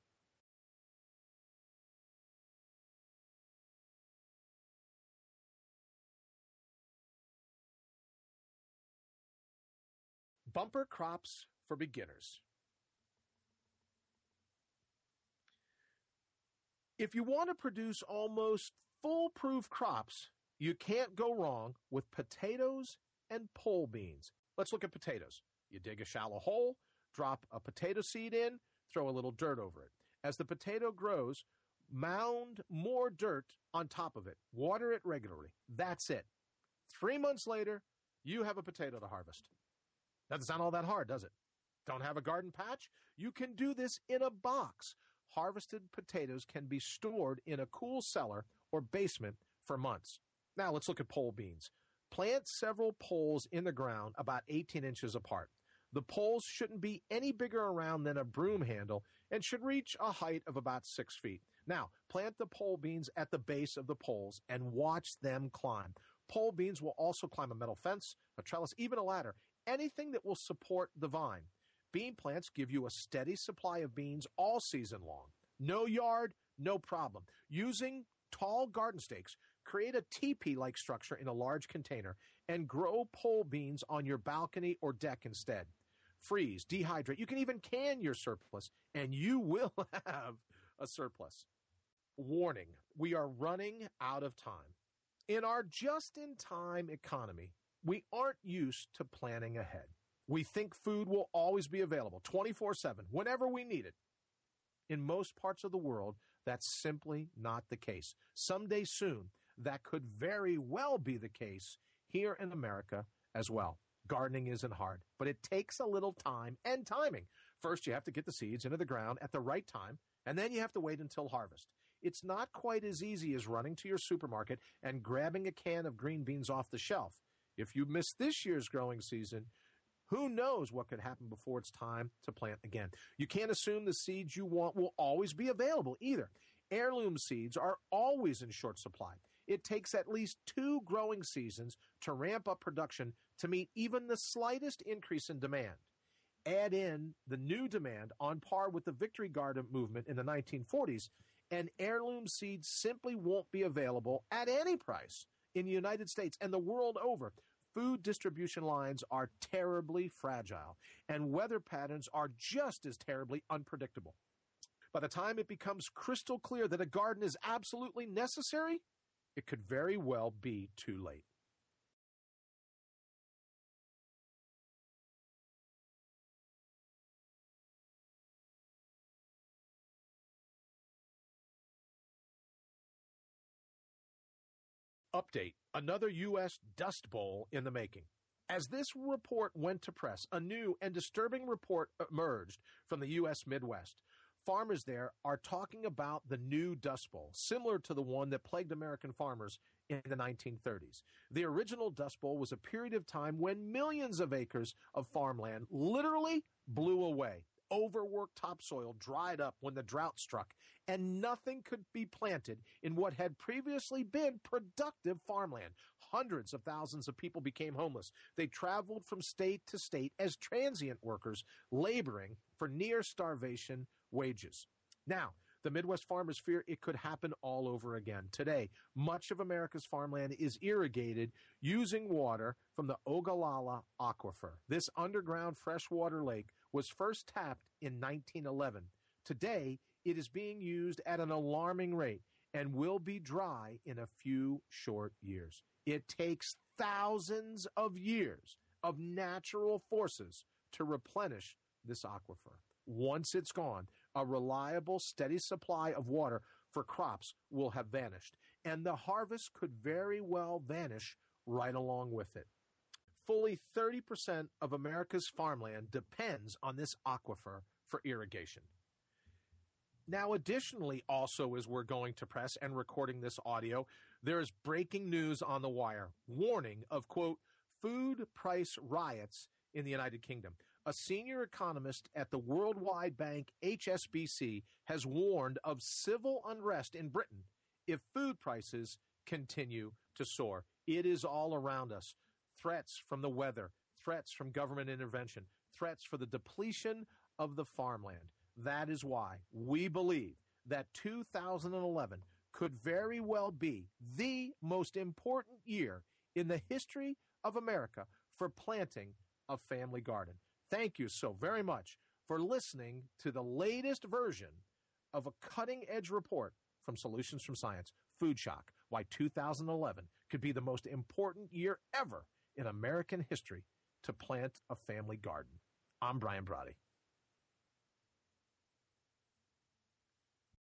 Bumper crops for beginners. If you want to produce almost foolproof crops, you can't go wrong with potatoes and pole beans. Let's look at potatoes. You dig a shallow hole, drop a potato seed in, throw a little dirt over it. As the potato grows, mound more dirt on top of it. Water it regularly. That's it. 3 months later, you have a potato to harvest. Doesn't sound all that hard, does it? Don't have a garden patch? You can do this in a box. Harvested potatoes can be stored in a cool cellar or basement for months. Now let's look at pole beans. Plant several poles in the ground about 18 inches apart. The poles shouldn't be any bigger around than a broom handle and should reach a height of about 6 feet. Now, plant the pole beans at the base of the poles and watch them climb. Pole beans will also climb a metal fence, a trellis, even a ladder, anything that will support the vine. Bean plants give you a steady supply of beans all season long. No yard, no problem. Using tall garden stakes, create a teepee-like structure in a large container and grow pole beans on your balcony or deck instead. Freeze, dehydrate. You can even can your surplus, and you will have a surplus. Warning, we are running out of time. In our just-in-time economy, we aren't used to planning ahead. We think food will always be available 24/7, whenever we need it. In most parts of the world, that's simply not the case. Someday soon, that could very well be the case here in America as well. Gardening isn't hard, but it takes a little time and timing. First, you have to get the seeds into the ground at the right time, and then you have to wait until harvest. It's not quite as easy as running to your supermarket and grabbing a can of green beans off the shelf. If you miss this year's growing season, who knows what could happen before it's time to plant again. You can't assume the seeds you want will always be available either. Heirloom seeds are always in short supply. It takes at least 2 growing seasons to ramp up production to meet even the slightest increase in demand. Add in the new demand on par with the Victory Garden movement in the 1940s, and heirloom seeds simply won't be available at any price in the United States and the world over. Food distribution lines are terribly fragile, and weather patterns are just as terribly unpredictable. By the time it becomes crystal clear that a garden is absolutely necessary, it could very well be too late. Update: another U.S. Dust Bowl in the making. As this report went to press, a new and disturbing report emerged from the U.S. Midwest. Farmers there are talking about the new Dust Bowl, similar to the one that plagued American farmers in the 1930s. The original Dust Bowl was a period of time when millions of acres of farmland literally blew away. Overworked topsoil dried up when the drought struck, and nothing could be planted in what had previously been productive farmland. Hundreds of thousands of people became homeless. They traveled from state to state as transient workers, laboring for near starvation wages. Now, the Midwest farmers fear it could happen all over again. Today, much of America's farmland is irrigated using water from the Ogallala Aquifer. This underground freshwater lake was first tapped in 1911. Today, it is being used at an alarming rate and will be dry in a few short years. It takes thousands of years of natural forces to replenish this aquifer. Once it's gone, a reliable, steady supply of water for crops will have vanished, and the harvest could very well vanish right along with it. Fully 30% of America's farmland depends on this aquifer for irrigation. Now, additionally, also as we're going to press and recording this audio, there is breaking news on the wire, warning of, quote, food price riots in the United Kingdom. A senior economist at the Worldwide Bank, HSBC, has warned of civil unrest in Britain if food prices continue to soar. It is all around us. Threats from the weather, threats from government intervention, threats for the depletion of the farmland. That is why we believe that 2011 could very well be the most important year in the history of America for planting a family garden. Thank you so very much for listening to the latest version of a cutting-edge report from Solutions from Science, Food Shock, why 2011 could be the most important year ever in American history to plant a family garden. I'm Brian Brody.